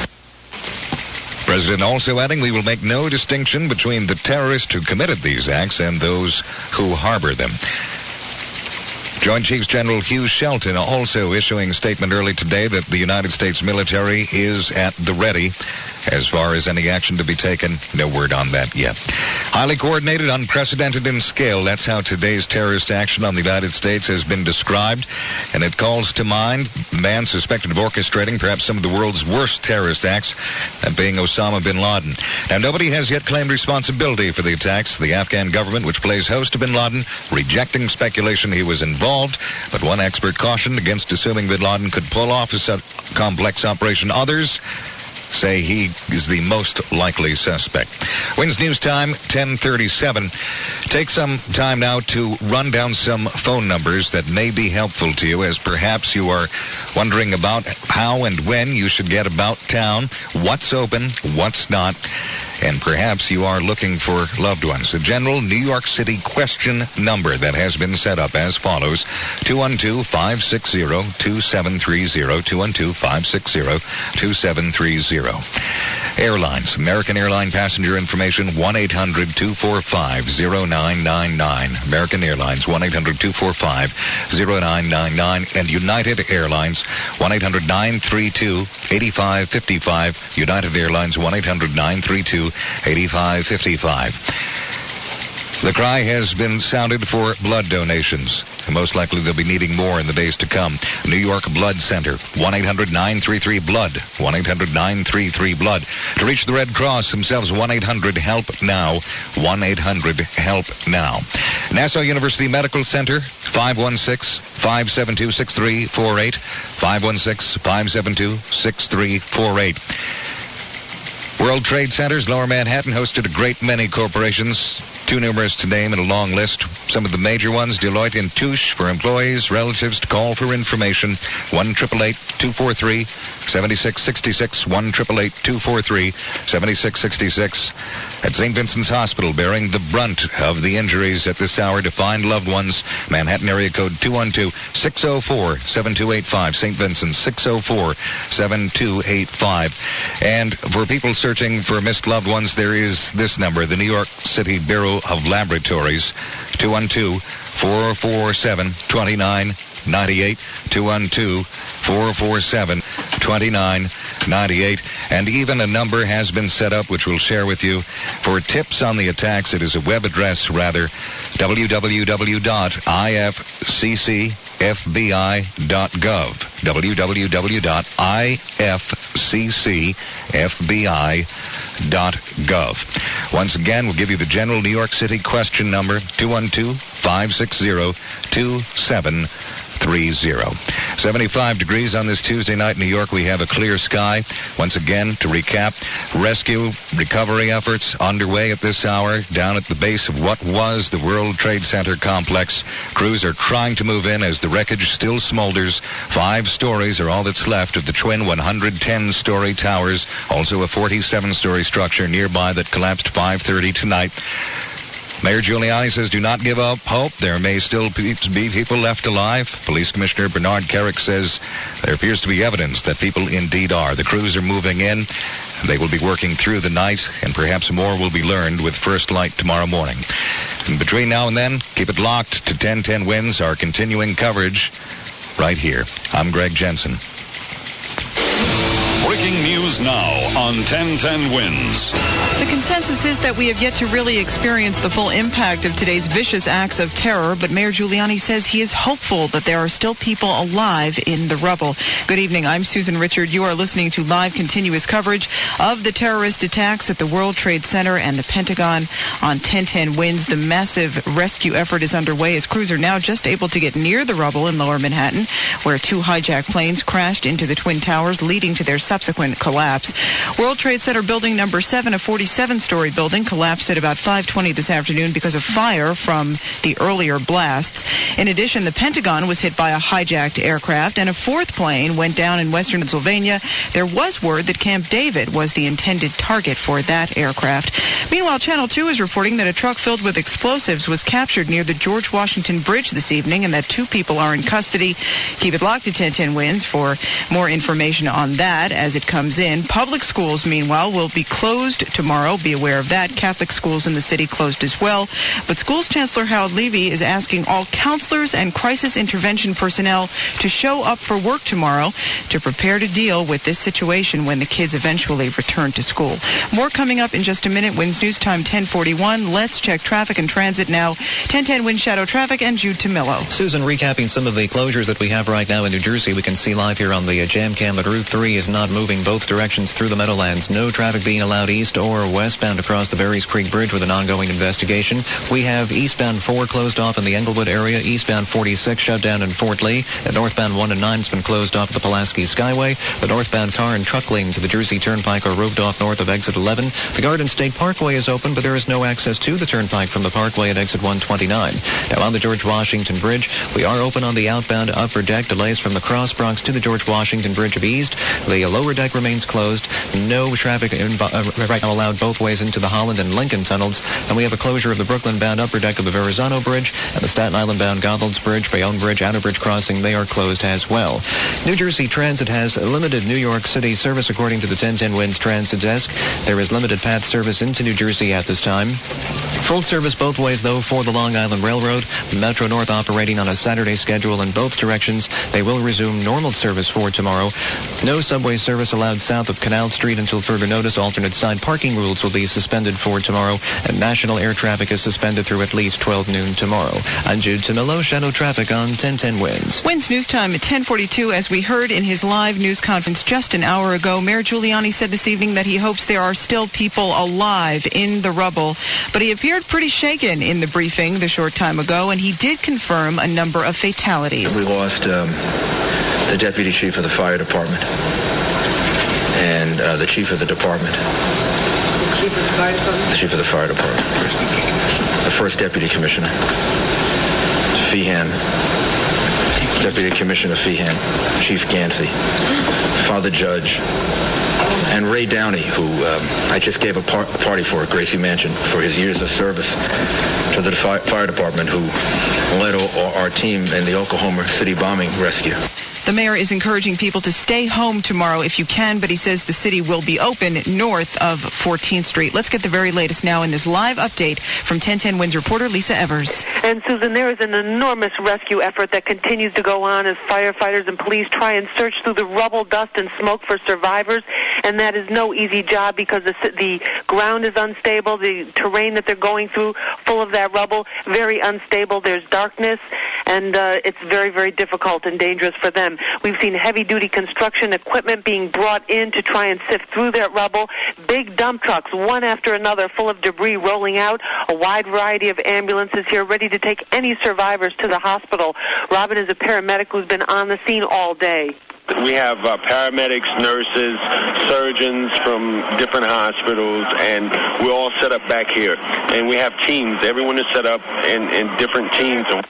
[SPEAKER 18] President also adding, "We will make no distinction between the terrorists who committed these acts and those who harbor them." Joint Chiefs General Hugh Shelton also issuing a statement early today that the United States military is at the ready. As far as any action to be taken, no word on that yet. Highly coordinated, unprecedented in scale. That's how today's terrorist action on the United States has been described. And it calls to mind the man suspected of orchestrating perhaps some of the world's worst terrorist acts, that being Osama bin Laden. Now, nobody has yet claimed responsibility for the attacks. The Afghan government, which plays host to bin Laden, rejecting speculation he was involved. But one expert cautioned against assuming bin Laden could pull off a complex operation. Others say he is the most likely suspect. WINS News Time, 10:37. Take some time now to run down some phone numbers that may be helpful to you, as perhaps you are wondering about how and when you should get about town, what's open, what's not, and perhaps you are looking for loved ones. The general New York City question number that has been set up as follows: 212-560-2730, 212-560-2730. Airlines, American Airline passenger information, 1-800-245-0999. American Airlines, 1-800-245-0999. And United Airlines, 1-800-932-8555. United Airlines, 1-800-932-8555. The cry has been sounded for blood donations. Most likely they'll be needing more in the days to come. New York Blood Center, 1-800-933-BLOOD, 1-800-933-BLOOD. To reach the Red Cross themselves, 1-800-HELP-NOW, 1-800-HELP-NOW. Nassau University Medical Center, 516-572-6348, 516-572-6348. World Trade Centers, Lower Manhattan, hosted a great many corporations, too numerous to name in a long list. Some of the major ones: Deloitte and Touche, for employees, relatives to call for information. 1-888-243-7666, 1-888-243-7666. At St. Vincent's Hospital, bearing the brunt of the injuries at this hour to find loved ones. Manhattan area code 212-604-7285. St. Vincent's, 604-7285. And for people searching for missed loved ones, there is this number, the New York City Bureau of Laboratories, 212-447-2998, 212-447-2998. And even a number has been set up, which we'll share with you, for tips on the attacks. It is a web address, rather, www.ifccfbi.gov, www.ifccfbi.gov. Once again, we'll give you the general New York City question number, 212-560-2730. 75 degrees on this Tuesday night in New York. We have a clear sky. Once again, to recap, rescue, recovery efforts underway at this hour down at the base of what was the World Trade Center complex. Crews are trying to move in as the wreckage still smolders. 5 stories are all that's left of the twin 110-story towers. Also a 47-story structure nearby that collapsed 5:30 tonight. Mayor Giuliani says do not give up hope. There may still be people left alive. Police Commissioner Bernard Carrick says there appears to be evidence that people indeed are. The crews are moving in. They will be working through the night, and perhaps more will be learned with first light tomorrow morning. And between now and then, keep it locked to 1010 Wins, our continuing coverage right here. I'm Greg Jensen.
[SPEAKER 8] Breaking news now on 1010 Wins.
[SPEAKER 1] The consensus is that we have yet to really experience the full impact of today's vicious acts of terror, but Mayor Giuliani says he is hopeful that there are still people alive in the rubble. Good evening. I'm Susan Richard. You are listening to live continuous coverage of the terrorist attacks at the World Trade Center and the Pentagon on 1010 Wins. The massive rescue effort is underway as crews are now just able to get near the rubble in Lower Manhattan, where two hijacked planes crashed into the Twin Towers, leading to their subsequent collapse. World Trade Center building number 7, a 47-story building, collapsed at about 5:20 this afternoon because of fire from the earlier blasts. In addition, the Pentagon was hit by a hijacked aircraft, and a fourth plane went down in western Pennsylvania. There was word that Camp David was the intended target for that aircraft. Meanwhile, Channel 2 is reporting that a truck filled with explosives was captured near the George Washington Bridge this evening and that 2 people are in custody. Keep it locked to 1010 Wins for more information on that as it comes in. Public schools, meanwhile, will be closed tomorrow. Be aware of that. Catholic schools in the city closed as well. But Schools Chancellor Harold Levy is asking all counselors and crisis intervention personnel to show up for work tomorrow to prepare to deal with this situation when the kids eventually return to school. More coming up in just a minute. Wins News Time 1041. Let's check traffic and transit now. 1010 Wins Shadow Traffic and Jude Tamillo.
[SPEAKER 19] Susan, recapping some of the closures that we have right now in New Jersey. We can see live here on the jam cam that Route 3 is not moving both directions through the Meadowlands. No traffic being allowed east or westbound across the Berries Creek Bridge with an ongoing investigation. We have eastbound 4 closed off in the Englewood area, eastbound 46 shut down in Fort Lee, and northbound 1 and 9 has been closed off at the Pulaski Skyway. The northbound car and truck lanes of the Jersey Turnpike are roped off north of exit 11. The Garden State Parkway is open, but there is no access to the Turnpike from the Parkway at exit 129. Now on the George Washington Bridge, we are open on the outbound upper deck. Delays from the Cross Bronx to the George Washington Bridge have eased. The lower deck remains closed. No traffic right now allowed both ways into the Holland and Lincoln tunnels. And we have a closure of the Brooklyn-bound upper deck of the Verrazano Bridge and the Staten Island-bound Goethals Bridge, Bayonne Bridge, Outer Bridge Crossing. They are closed as well. New Jersey Transit has limited New York City service according to the 1010 Wins Transit Desk. There is limited path service into New Jersey at this time. Full service both ways, though, for the Long Island Railroad. Metro North operating on a Saturday schedule in both directions. They will resume normal service for tomorrow. No subway service allowed south of Canal Street until further notice. Alternate side parking rules will be suspended for tomorrow, and national air traffic is suspended through at least 12 noon tomorrow. I'm Jude Tamillo, Shadow Traffic on 1010 Wins.
[SPEAKER 1] Wins News Time at 10:42. As we heard in his live news conference just an hour ago, Mayor Giuliani said this evening that he hopes there are still people alive in the rubble, but he appeared pretty shaken in the briefing the short time ago, and he did confirm a number of fatalities.
[SPEAKER 2] We lost the deputy chief of the fire department and the chief of the department.
[SPEAKER 4] Chief of the fire department?
[SPEAKER 2] The chief of the fire department. The first deputy commissioner. Feehan. Deputy Commissioner Feehan. Chief Gansey. Father Judge. And Ray Downey, who I just gave a party for at Gracie Mansion for his years of service to the fire department, who led our team in the Oklahoma City bombing rescue.
[SPEAKER 1] The mayor is encouraging people to stay home tomorrow if you can, but he says the city will be open north of 14th Street. Let's get the very latest now in this live update from 1010 Wins reporter Lisa Evers.
[SPEAKER 7] And Susan, there is an enormous rescue effort that continues to go on as firefighters and police try and search through the rubble, dust, and smoke for survivors. And that is no easy job because the ground is unstable. The terrain that they're going through, full of that rubble, very unstable. There's darkness, and it's very, very difficult and dangerous for them. We've seen heavy-duty construction equipment being brought in to try and sift through that rubble. Big dump trucks, one after another, full of debris rolling out. A wide variety of ambulances here ready to take any survivors to the hospital. Robin is a paramedic who's been on the scene all day.
[SPEAKER 6] We have paramedics, nurses, surgeons from different hospitals, and we're all set up back here. And we have teams. Everyone is set up in different teams.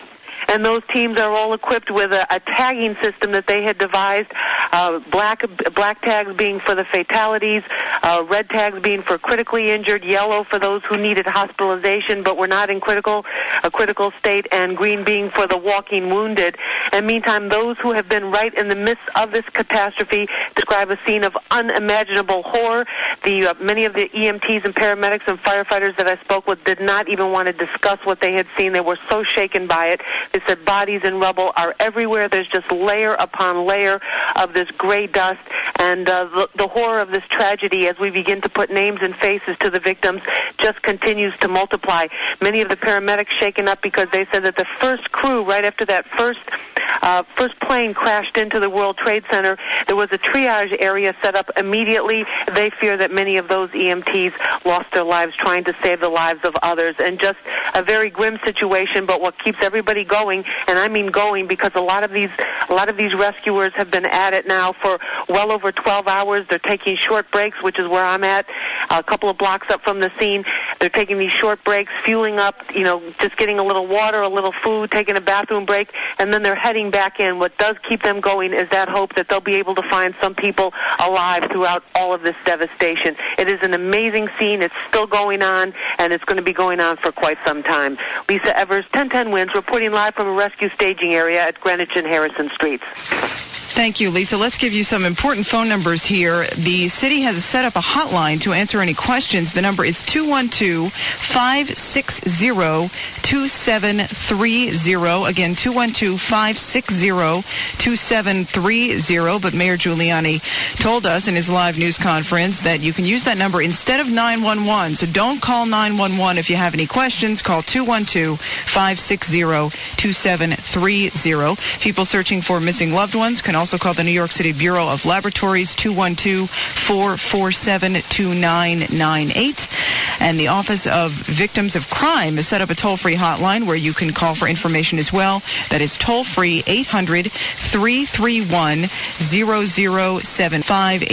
[SPEAKER 7] and those teams are all equipped with a tagging system that they had devised, black tags being for the fatalities, red tags being for critically injured, yellow for those who needed hospitalization but were not in a critical state, and green being for the walking wounded. And meantime, those who have been right in the midst of this catastrophe describe a scene of unimaginable horror. Many of the EMTs and paramedics and firefighters that I spoke with did not even want to discuss what they had seen. They were so shaken by it. They said bodies and rubble are everywhere. There's just layer upon layer of this gray dust, and the horror of this tragedy, as we begin to put names and faces to the victims, just continues to multiply. Many of the paramedics shaken up because they said that the first crew, right after that first plane crashed into the World Trade Center, there was a triage area set up immediately. They fear that many of those EMTs lost their lives trying to save the lives of others, and just a very grim situation, but what keeps everybody going, and I mean going, because a lot of these rescuers have been at it now for well over 12 hours. They're taking short breaks, which is where I'm at, a couple of blocks up from the scene. They're taking these short breaks, fueling up, just getting a little water, a little food, taking a bathroom break, and then they're heading back in. What does keep them going is that hope that they'll be able to find some people alive throughout all of this devastation. It is an amazing scene. It's still going on, and it's going to be going on for quite some time. Lisa Evers, 1010 Winds, reporting live from a rescue staging area at Greenwich and Harrison Streets.
[SPEAKER 1] Thank you, Lisa. Let's give you some important phone numbers here. The city has set up a hotline to answer any questions. The number is 212-560-2730. Again, 212-560-2730. But Mayor Giuliani told us in his live news conference that you can use that number instead of 911. So don't call 911 if you have any questions. Call 212-560-2730. People searching for missing loved ones can also call the New York City Bureau of Laboratories, 212-447-2998. And the Office of Victims of Crime has set up a toll-free hotline where you can call for information as well. That is toll-free, 800-331-0075,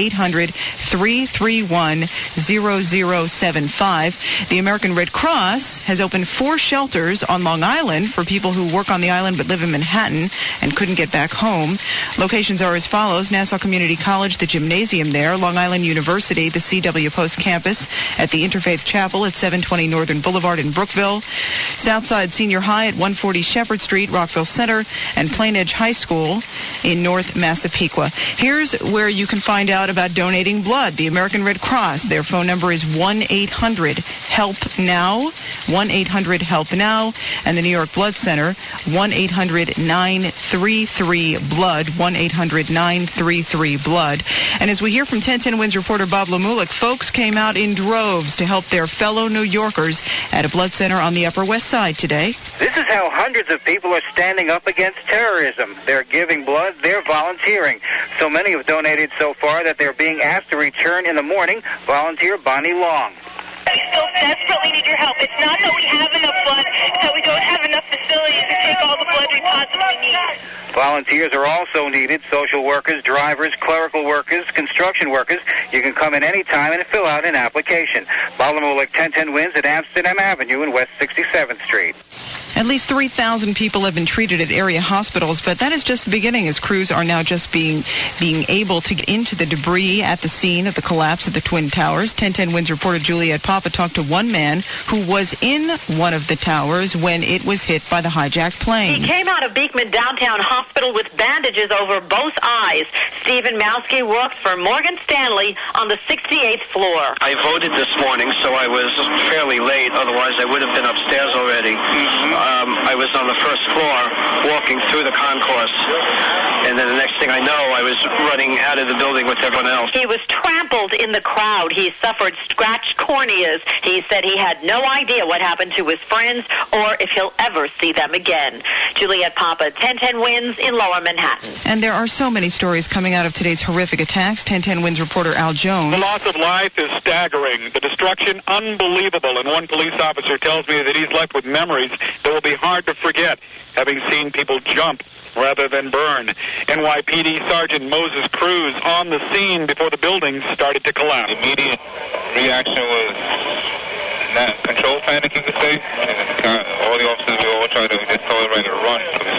[SPEAKER 1] 800-331-0075. The American Red Cross has opened 4 shelters on Long Island for people who work on the island but live in Manhattan and couldn't get back home. Locations are as follows: Nassau Community College, the gymnasium there; Long Island University, the C.W. Post campus at the Interfaith Chapel at 720 Northern Boulevard in Brookville; Southside Senior High at 140 Shepherd Street, Rockville Center; and Plain Edge High School in North Massapequa. Here's where you can find out about donating blood. The American Red Cross, their phone number is 1-800-HELP-NOW, 1-800-HELP-NOW, and the New York Blood Center, 1-800-933-BLOOD, 1-800-933-BLOOD. And as we hear from 1010 Winds reporter Bob Lemulik, folks came out in droves to help their fellow New Yorkers at a blood center on the Upper West Side today.
[SPEAKER 10] This is how hundreds of people are standing up against terrorism. They're giving blood, they're volunteering. So many have donated so far that they're being asked to return in the morning. Volunteer Bonnie Long.
[SPEAKER 17] We still desperately need your help. It's not that we have enough blood, it's that we don't have enough facilities to take all the blood we possibly need.
[SPEAKER 10] Volunteers are also needed: social workers, drivers, clerical workers, construction workers. You can come in any time and fill out an application. Bob Lemulik, 1010 Winds at Amsterdam Avenue and West 67th Street.
[SPEAKER 1] At least 3,000 people have been treated at area hospitals, but that is just the beginning, as crews are now just being able to get into the debris at the scene of the collapse of the Twin Towers. 1010 Winds reporter Juliet Papa talked to one man who was in one of the towers when it was hit by the hijacked plane.
[SPEAKER 23] He came out of Beekman Downtown Hospital with bandages over both eyes. Stephen Mowski works for Morgan Stanley on the 68th floor.
[SPEAKER 11] I voted this morning, so I was fairly late. Otherwise, I would have been upstairs already. I was on the first floor walking through the concourse, and then the next thing I know, I was running out of the building with everyone else.
[SPEAKER 23] He was trampled in the crowd. He suffered scratched corneas. He said he had no idea what happened to his friends or if he'll ever see them again. Juliet Papa, 1010 Winds in Lower Manhattan.
[SPEAKER 1] And there are so many stories coming out of today's horrific attacks. 1010 Winds reporter Al Jones.
[SPEAKER 12] The loss of life is staggering. The destruction, unbelievable. And one police officer tells me that he's left with memories that will be hard to forget, having seen people jump rather than burn. NYPD Sergeant Moses Cruz on the scene before the buildings started to collapse.
[SPEAKER 13] Immediate reaction was control panic, you could say. All the officers, we all tried to just tolerate a run for the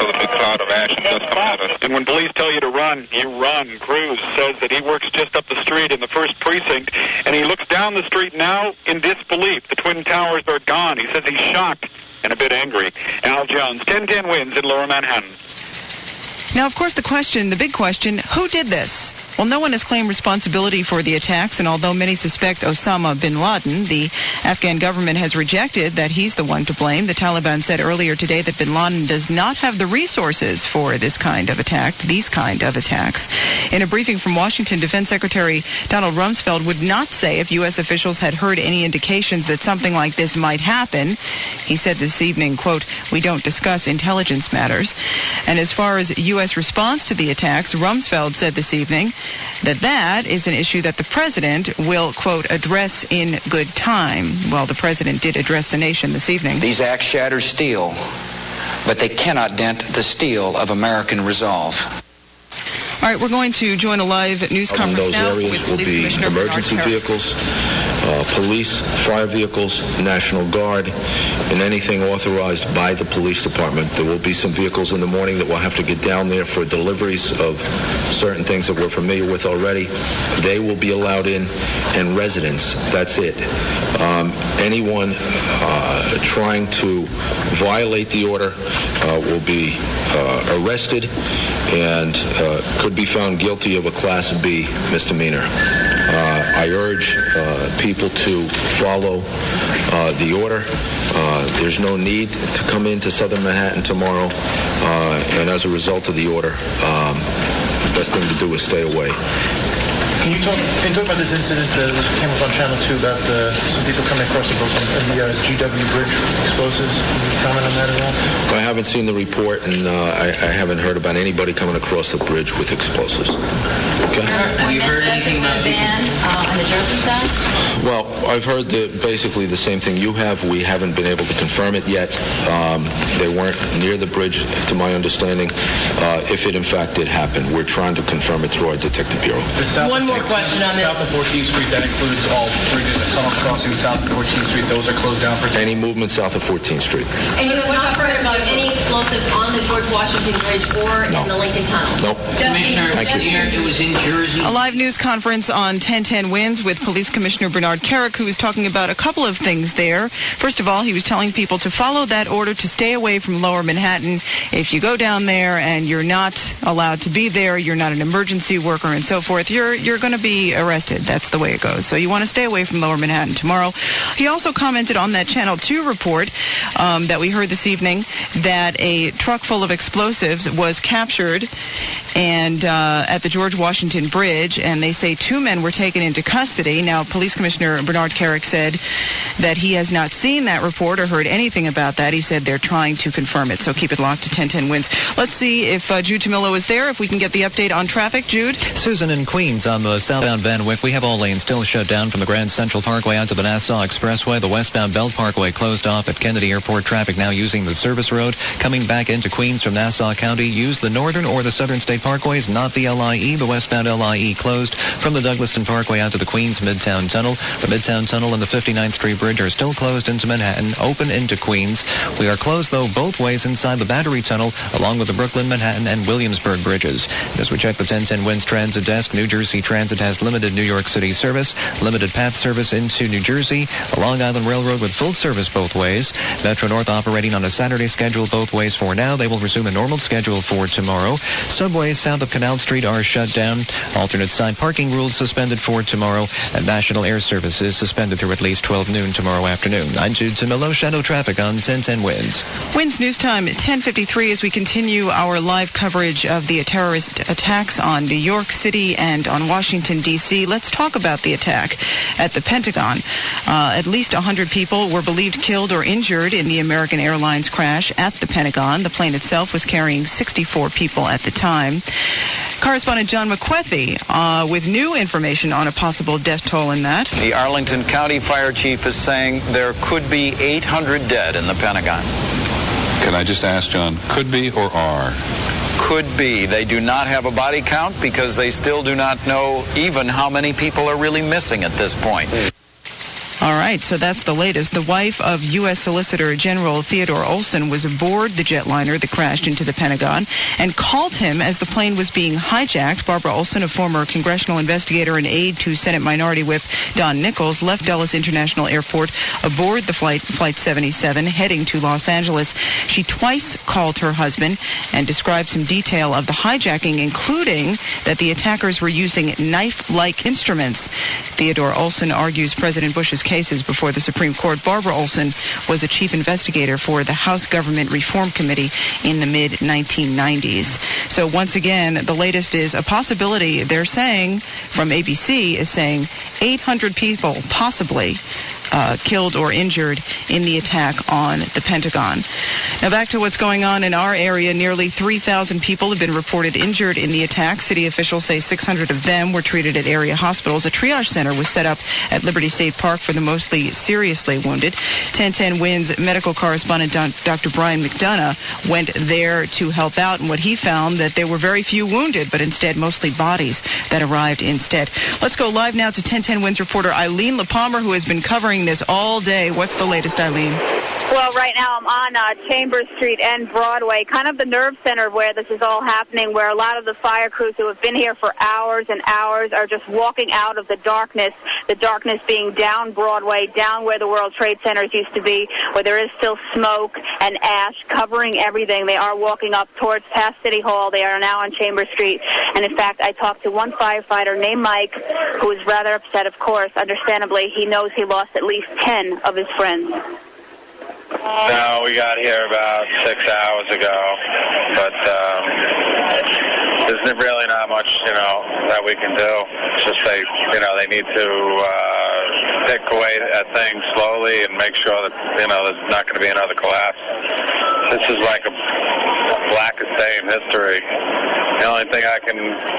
[SPEAKER 13] cloud of ash and dust coming at us.
[SPEAKER 12] And when police tell you to run, you run. Cruz says that he works just up the street in the 1st Precinct, and he looks down the street now in disbelief. The Twin Towers are gone. He says he's shocked and a bit angry. Al Jones, 1010 wins in Lower Manhattan.
[SPEAKER 1] Now, of course, the big question, who did this? Well, no one has claimed responsibility for the attacks, and although many suspect Osama bin Laden, the Afghan government has rejected that he's the one to blame. The Taliban said earlier today that bin Laden does not have the resources for these kind of attacks. In a briefing from Washington, Defense Secretary Donald Rumsfeld would not say if U.S. officials had heard any indications that something like this might happen. He said this evening, quote, "We don't discuss intelligence matters." And as far as U.S. response to the attacks, Rumsfeld said this evening that is an issue that the president will, quote, address in good time. Well, the president did address the nation this evening.
[SPEAKER 14] These acts shatter steel, but they cannot dent the steel of American resolve.
[SPEAKER 1] All right, we're going to join a live news conference now with Police Commissioner
[SPEAKER 2] emergency vehicles, police, fire vehicles, National Guard, and anything authorized by the police department. There will be some vehicles in the morning that will have to get down there for deliveries of certain things that we're familiar with already. They will be allowed in, and residents, that's it. Anyone trying to violate the order will be arrested and could be found guilty of a Class B misdemeanor. I urge people to follow the order. There's no need to come into Southern Manhattan tomorrow, and as a result of the order, the best thing to do is stay away.
[SPEAKER 3] Can you talk about this incident that came up on Channel 2 about some people coming across the Brooklyn and the GW Bridge explosives? Can you comment on that at all?
[SPEAKER 2] I haven't seen the report, and I haven't heard about anybody coming across the bridge with explosives. Okay.
[SPEAKER 15] Have you heard anything about the ban on the Jersey side?
[SPEAKER 2] Well, I've heard basically the same thing you have. We haven't been able to confirm it yet. They weren't near the bridge, to my understanding. If it in fact did happen, we're trying to confirm it through our detective bureau.
[SPEAKER 15] One more question on this.
[SPEAKER 3] South of 14th Street, that includes all bridges and tunnel crossings south of 14th Street. Those are closed down for
[SPEAKER 2] any movement south of 14th Street.
[SPEAKER 15] And you have not heard about any explosives on the George Washington Bridge or in the Lincoln Tunnel?
[SPEAKER 2] Nope.
[SPEAKER 15] Commissioner, it was in Jersey.
[SPEAKER 1] A live news conference on 1010 Wins with Police Commissioner Bernard Kerik, who was talking about a couple of things there. First of all, he was telling people to follow that order to stay away from Lower Manhattan. If you go down there and you're not allowed to be there, you're not an emergency worker and so forth, you're going to be arrested. That's the way it goes. So you want to stay away from Lower Manhattan tomorrow. He also commented on that Channel 2 report that we heard this evening that a truck full of explosives was captured and at the George Washington Bridge, and they say 2 men were taken into custody. Now, Police Commissioner Bernard Kerik said that he has not seen that report or heard anything about that. He said they're trying to confirm it, so keep it locked to 1010 Wins. Let's see if Jude Tamillo is there, if we can get the update on traffic. Jude?
[SPEAKER 19] Susan, in Queens on the southbound Van Wyck, we have all lanes still shut down from the Grand Central Parkway onto the Nassau Expressway. The westbound Belt Parkway closed off at Kennedy Airport. Traffic now using the service road. Coming back into Queens from Nassau County, use the northern or the southern state parkways, not the LIE. The westbound LIE closed from the Douglaston Parkway onto the Queens Midtown Tunnel. The Midtown Tunnel and the 59th Street Bridge are still closed into Manhattan, open into Queens. We are closed, though, both ways inside the Battery Tunnel, along with the Brooklyn, Manhattan, and Williamsburg bridges. As we check the 1010 Wins Transit desk, New Jersey Transit has limited New York City service, limited path service into New Jersey, a Long Island Railroad with full service both ways. Metro North operating on a Saturday schedule both ways for now. They will resume a normal schedule for tomorrow. Subways south of Canal Street are shut down. Alternate side parking rules suspended for tomorrow, and National Air Services suspended through at least 12 noon tomorrow afternoon. I'm Jude Tamillo, Shadow Traffic on 1010 Wins.
[SPEAKER 1] Wins News Time at 10:53 as we continue our live coverage of the terrorist attacks on New York City and on Washington, D.C. Let's talk about the attack at the Pentagon. At least 100 people were believed killed or injured in the American Airlines crash at the Pentagon. The plane itself was carrying 64 people at the time. Correspondent John McWethy with new information on a possible death toll in that.
[SPEAKER 16] The Arlington County Fire Chief is saying there could be 800 dead in the Pentagon.
[SPEAKER 21] Can I just ask, John, could be or are?
[SPEAKER 16] Could be. They do not have a body count because they still do not know even how many people are really missing at this point.
[SPEAKER 1] All right, so that's the latest. The wife of U.S. Solicitor General Theodore Olson was aboard the jetliner that crashed into the Pentagon and called him as the plane was being hijacked. Barbara Olson, a former congressional investigator and aide to Senate Minority Whip Don Nichols, left Dulles International Airport aboard the Flight 77 heading to Los Angeles. She twice called her husband and described some detail of the hijacking, including that the attackers were using knife-like instruments. Theodore Olson argues President Bush's cases before the Supreme Court. Barbara Olson was a chief investigator for the House Government Reform Committee in the mid-1990s. So once again, the latest is a possibility. They're saying, from ABC, is saying 800 people possibly killed or injured in the attack on the Pentagon. Now back to what's going on in our area. Nearly 3,000 people have been reported injured in the attack. City officials say 600 of them were treated at area hospitals. A triage center was set up at Liberty State Park for the mostly seriously wounded. 1010 WINS medical correspondent Dr. Brian McDonough went there to help out, and what he found that there were very few wounded, but instead mostly bodies that arrived instead. Let's go live now to 1010 WINS reporter Eileen LaPalmer, who has been covering this all day. What's the latest, Eileen?
[SPEAKER 5] Well, right now I'm on Chambers Street and Broadway, kind of the nerve center of where this is all happening, where a lot of the fire crews who have been here for hours and hours are just walking out of the darkness being down Broadway, down where the World Trade Centers used to be, where there is still smoke and ash covering everything. They are walking up towards past City Hall. They are now on Chambers Street. And in fact, I talked to one firefighter named Mike, who is rather upset, of course. Understandably, he knows he lost at least 10 of his friends.
[SPEAKER 13] No, we got here about 6 hours ago, but there's really not much, that we can do. It's just they need to pick away at things slowly and make sure that, there's not going to be another collapse. This is like a blackest day in history. The only thing I can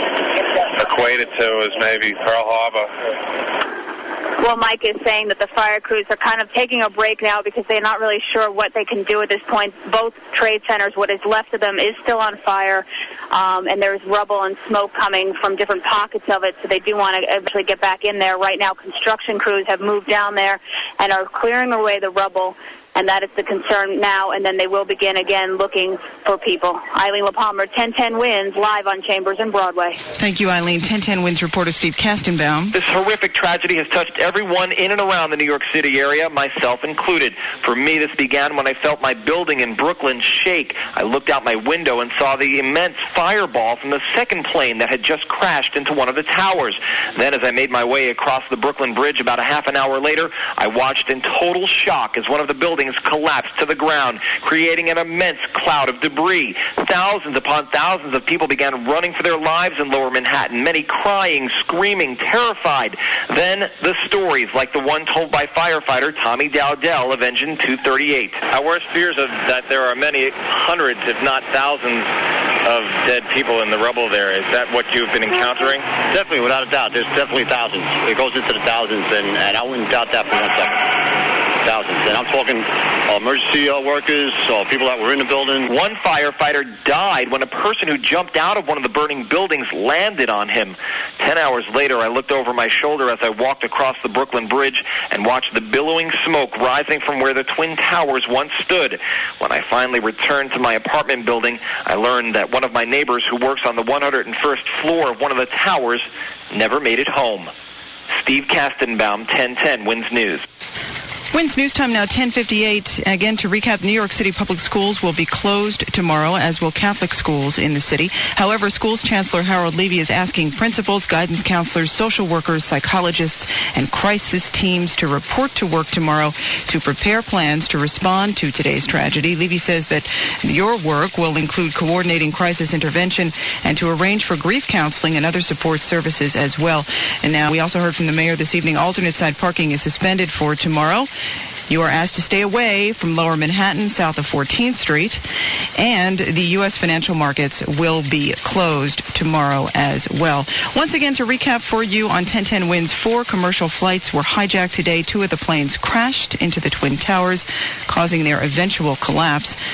[SPEAKER 13] equate it to is maybe Pearl Harbor.
[SPEAKER 5] Well, Mike is saying that the fire crews are kind of taking a break now because they're not really sure what they can do at this point. Both trade centers, what is left of them, is still on fire, and there's rubble and smoke coming from different pockets of it, so they do want to eventually get back in there. Right now, construction crews have moved down there and are clearing away the rubble, and that is the concern now, and then they will begin again looking for people. Eileen LaPalmer, 1010 WINS, live on Chambers and Broadway.
[SPEAKER 1] Thank you, Eileen. 1010 WINS reporter Steve Kastenbaum.
[SPEAKER 9] This horrific tragedy has touched everyone in and around the New York City area, myself included. For me, this began when I felt my building in Brooklyn shake. I looked out my window and saw the immense fireball from the second plane that had just crashed into one of the towers. Then, as I made my way across the Brooklyn Bridge about a half an hour later, I watched in total shock as one of the buildings collapsed to the ground, creating an immense cloud of debris. Thousands upon thousands of people began running for their lives in Lower Manhattan, many crying, screaming, terrified. Then the stories, like the one told by firefighter Tommy Dowdell of Engine 238.
[SPEAKER 13] Our worst fears are that there are many hundreds, if not thousands, of dead people in the rubble there. Is that what you've been encountering?
[SPEAKER 20] Definitely, without a doubt. There's definitely thousands. It goes into the thousands, and I wouldn't doubt that for 1 second. Thousands. And I'm talking emergency workers, people that were in the building.
[SPEAKER 9] One firefighter died when a person who jumped out of one of the burning buildings landed on him. 10 hours later, I looked over my shoulder as I walked across the Brooklyn Bridge and watched the billowing smoke rising from where the Twin Towers once stood. When I finally returned to my apartment building, I learned that one of my neighbors who works on the 101st floor of one of the towers never made it home. Steve Kastenbaum, 1010 WINS News.
[SPEAKER 1] WINS News Time now, 10:58. Again, to recap, New York City public schools will be closed tomorrow, as will Catholic schools in the city. However, schools Chancellor Harold Levy is asking principals, guidance counselors, social workers, psychologists, and crisis teams to report to work tomorrow to prepare plans to respond to today's tragedy. Levy says that your work will include coordinating crisis intervention and to arrange for grief counseling and other support services as well. And now we also heard from the mayor this evening, alternate side parking is suspended for tomorrow. You are asked to stay away from Lower Manhattan, south of 14th Street, and the U.S. financial markets will be closed tomorrow as well. Once again, to recap for you on 1010 WINS, 4 commercial flights were hijacked today. 2 of the planes crashed into the Twin Towers, causing their eventual collapse.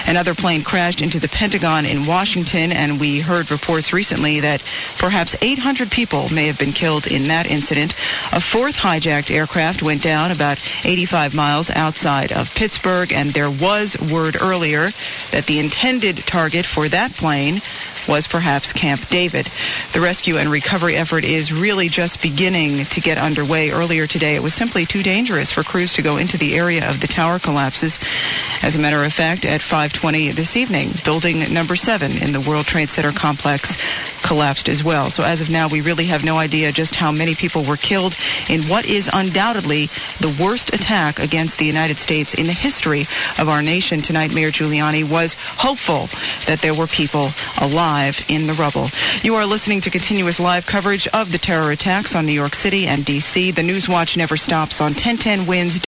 [SPEAKER 1] Another plane crashed into the Pentagon in Washington, and we heard reports recently that perhaps 800 people may have been killed in that incident. A fourth hijacked aircraft went down about 85 miles outside of Pittsburgh, and there was word earlier that the intended target for that plane was perhaps Camp David. The rescue and recovery effort is really just beginning to get underway. Earlier today, it was simply too dangerous for crews to go into the area of the tower collapses. As a matter of fact, at 5:20 this evening, building number 7 in the World Trade Center complex collapsed as well. So as of now, we really have no idea just how many people were killed in what is undoubtedly the worst attack against the United States in the history of our nation. Tonight, Mayor Giuliani was hopeful that there were people alive in the rubble. You are listening to continuous live coverage of the terror attacks on New York City and D.C. The Newswatch never stops on 1010 Wins.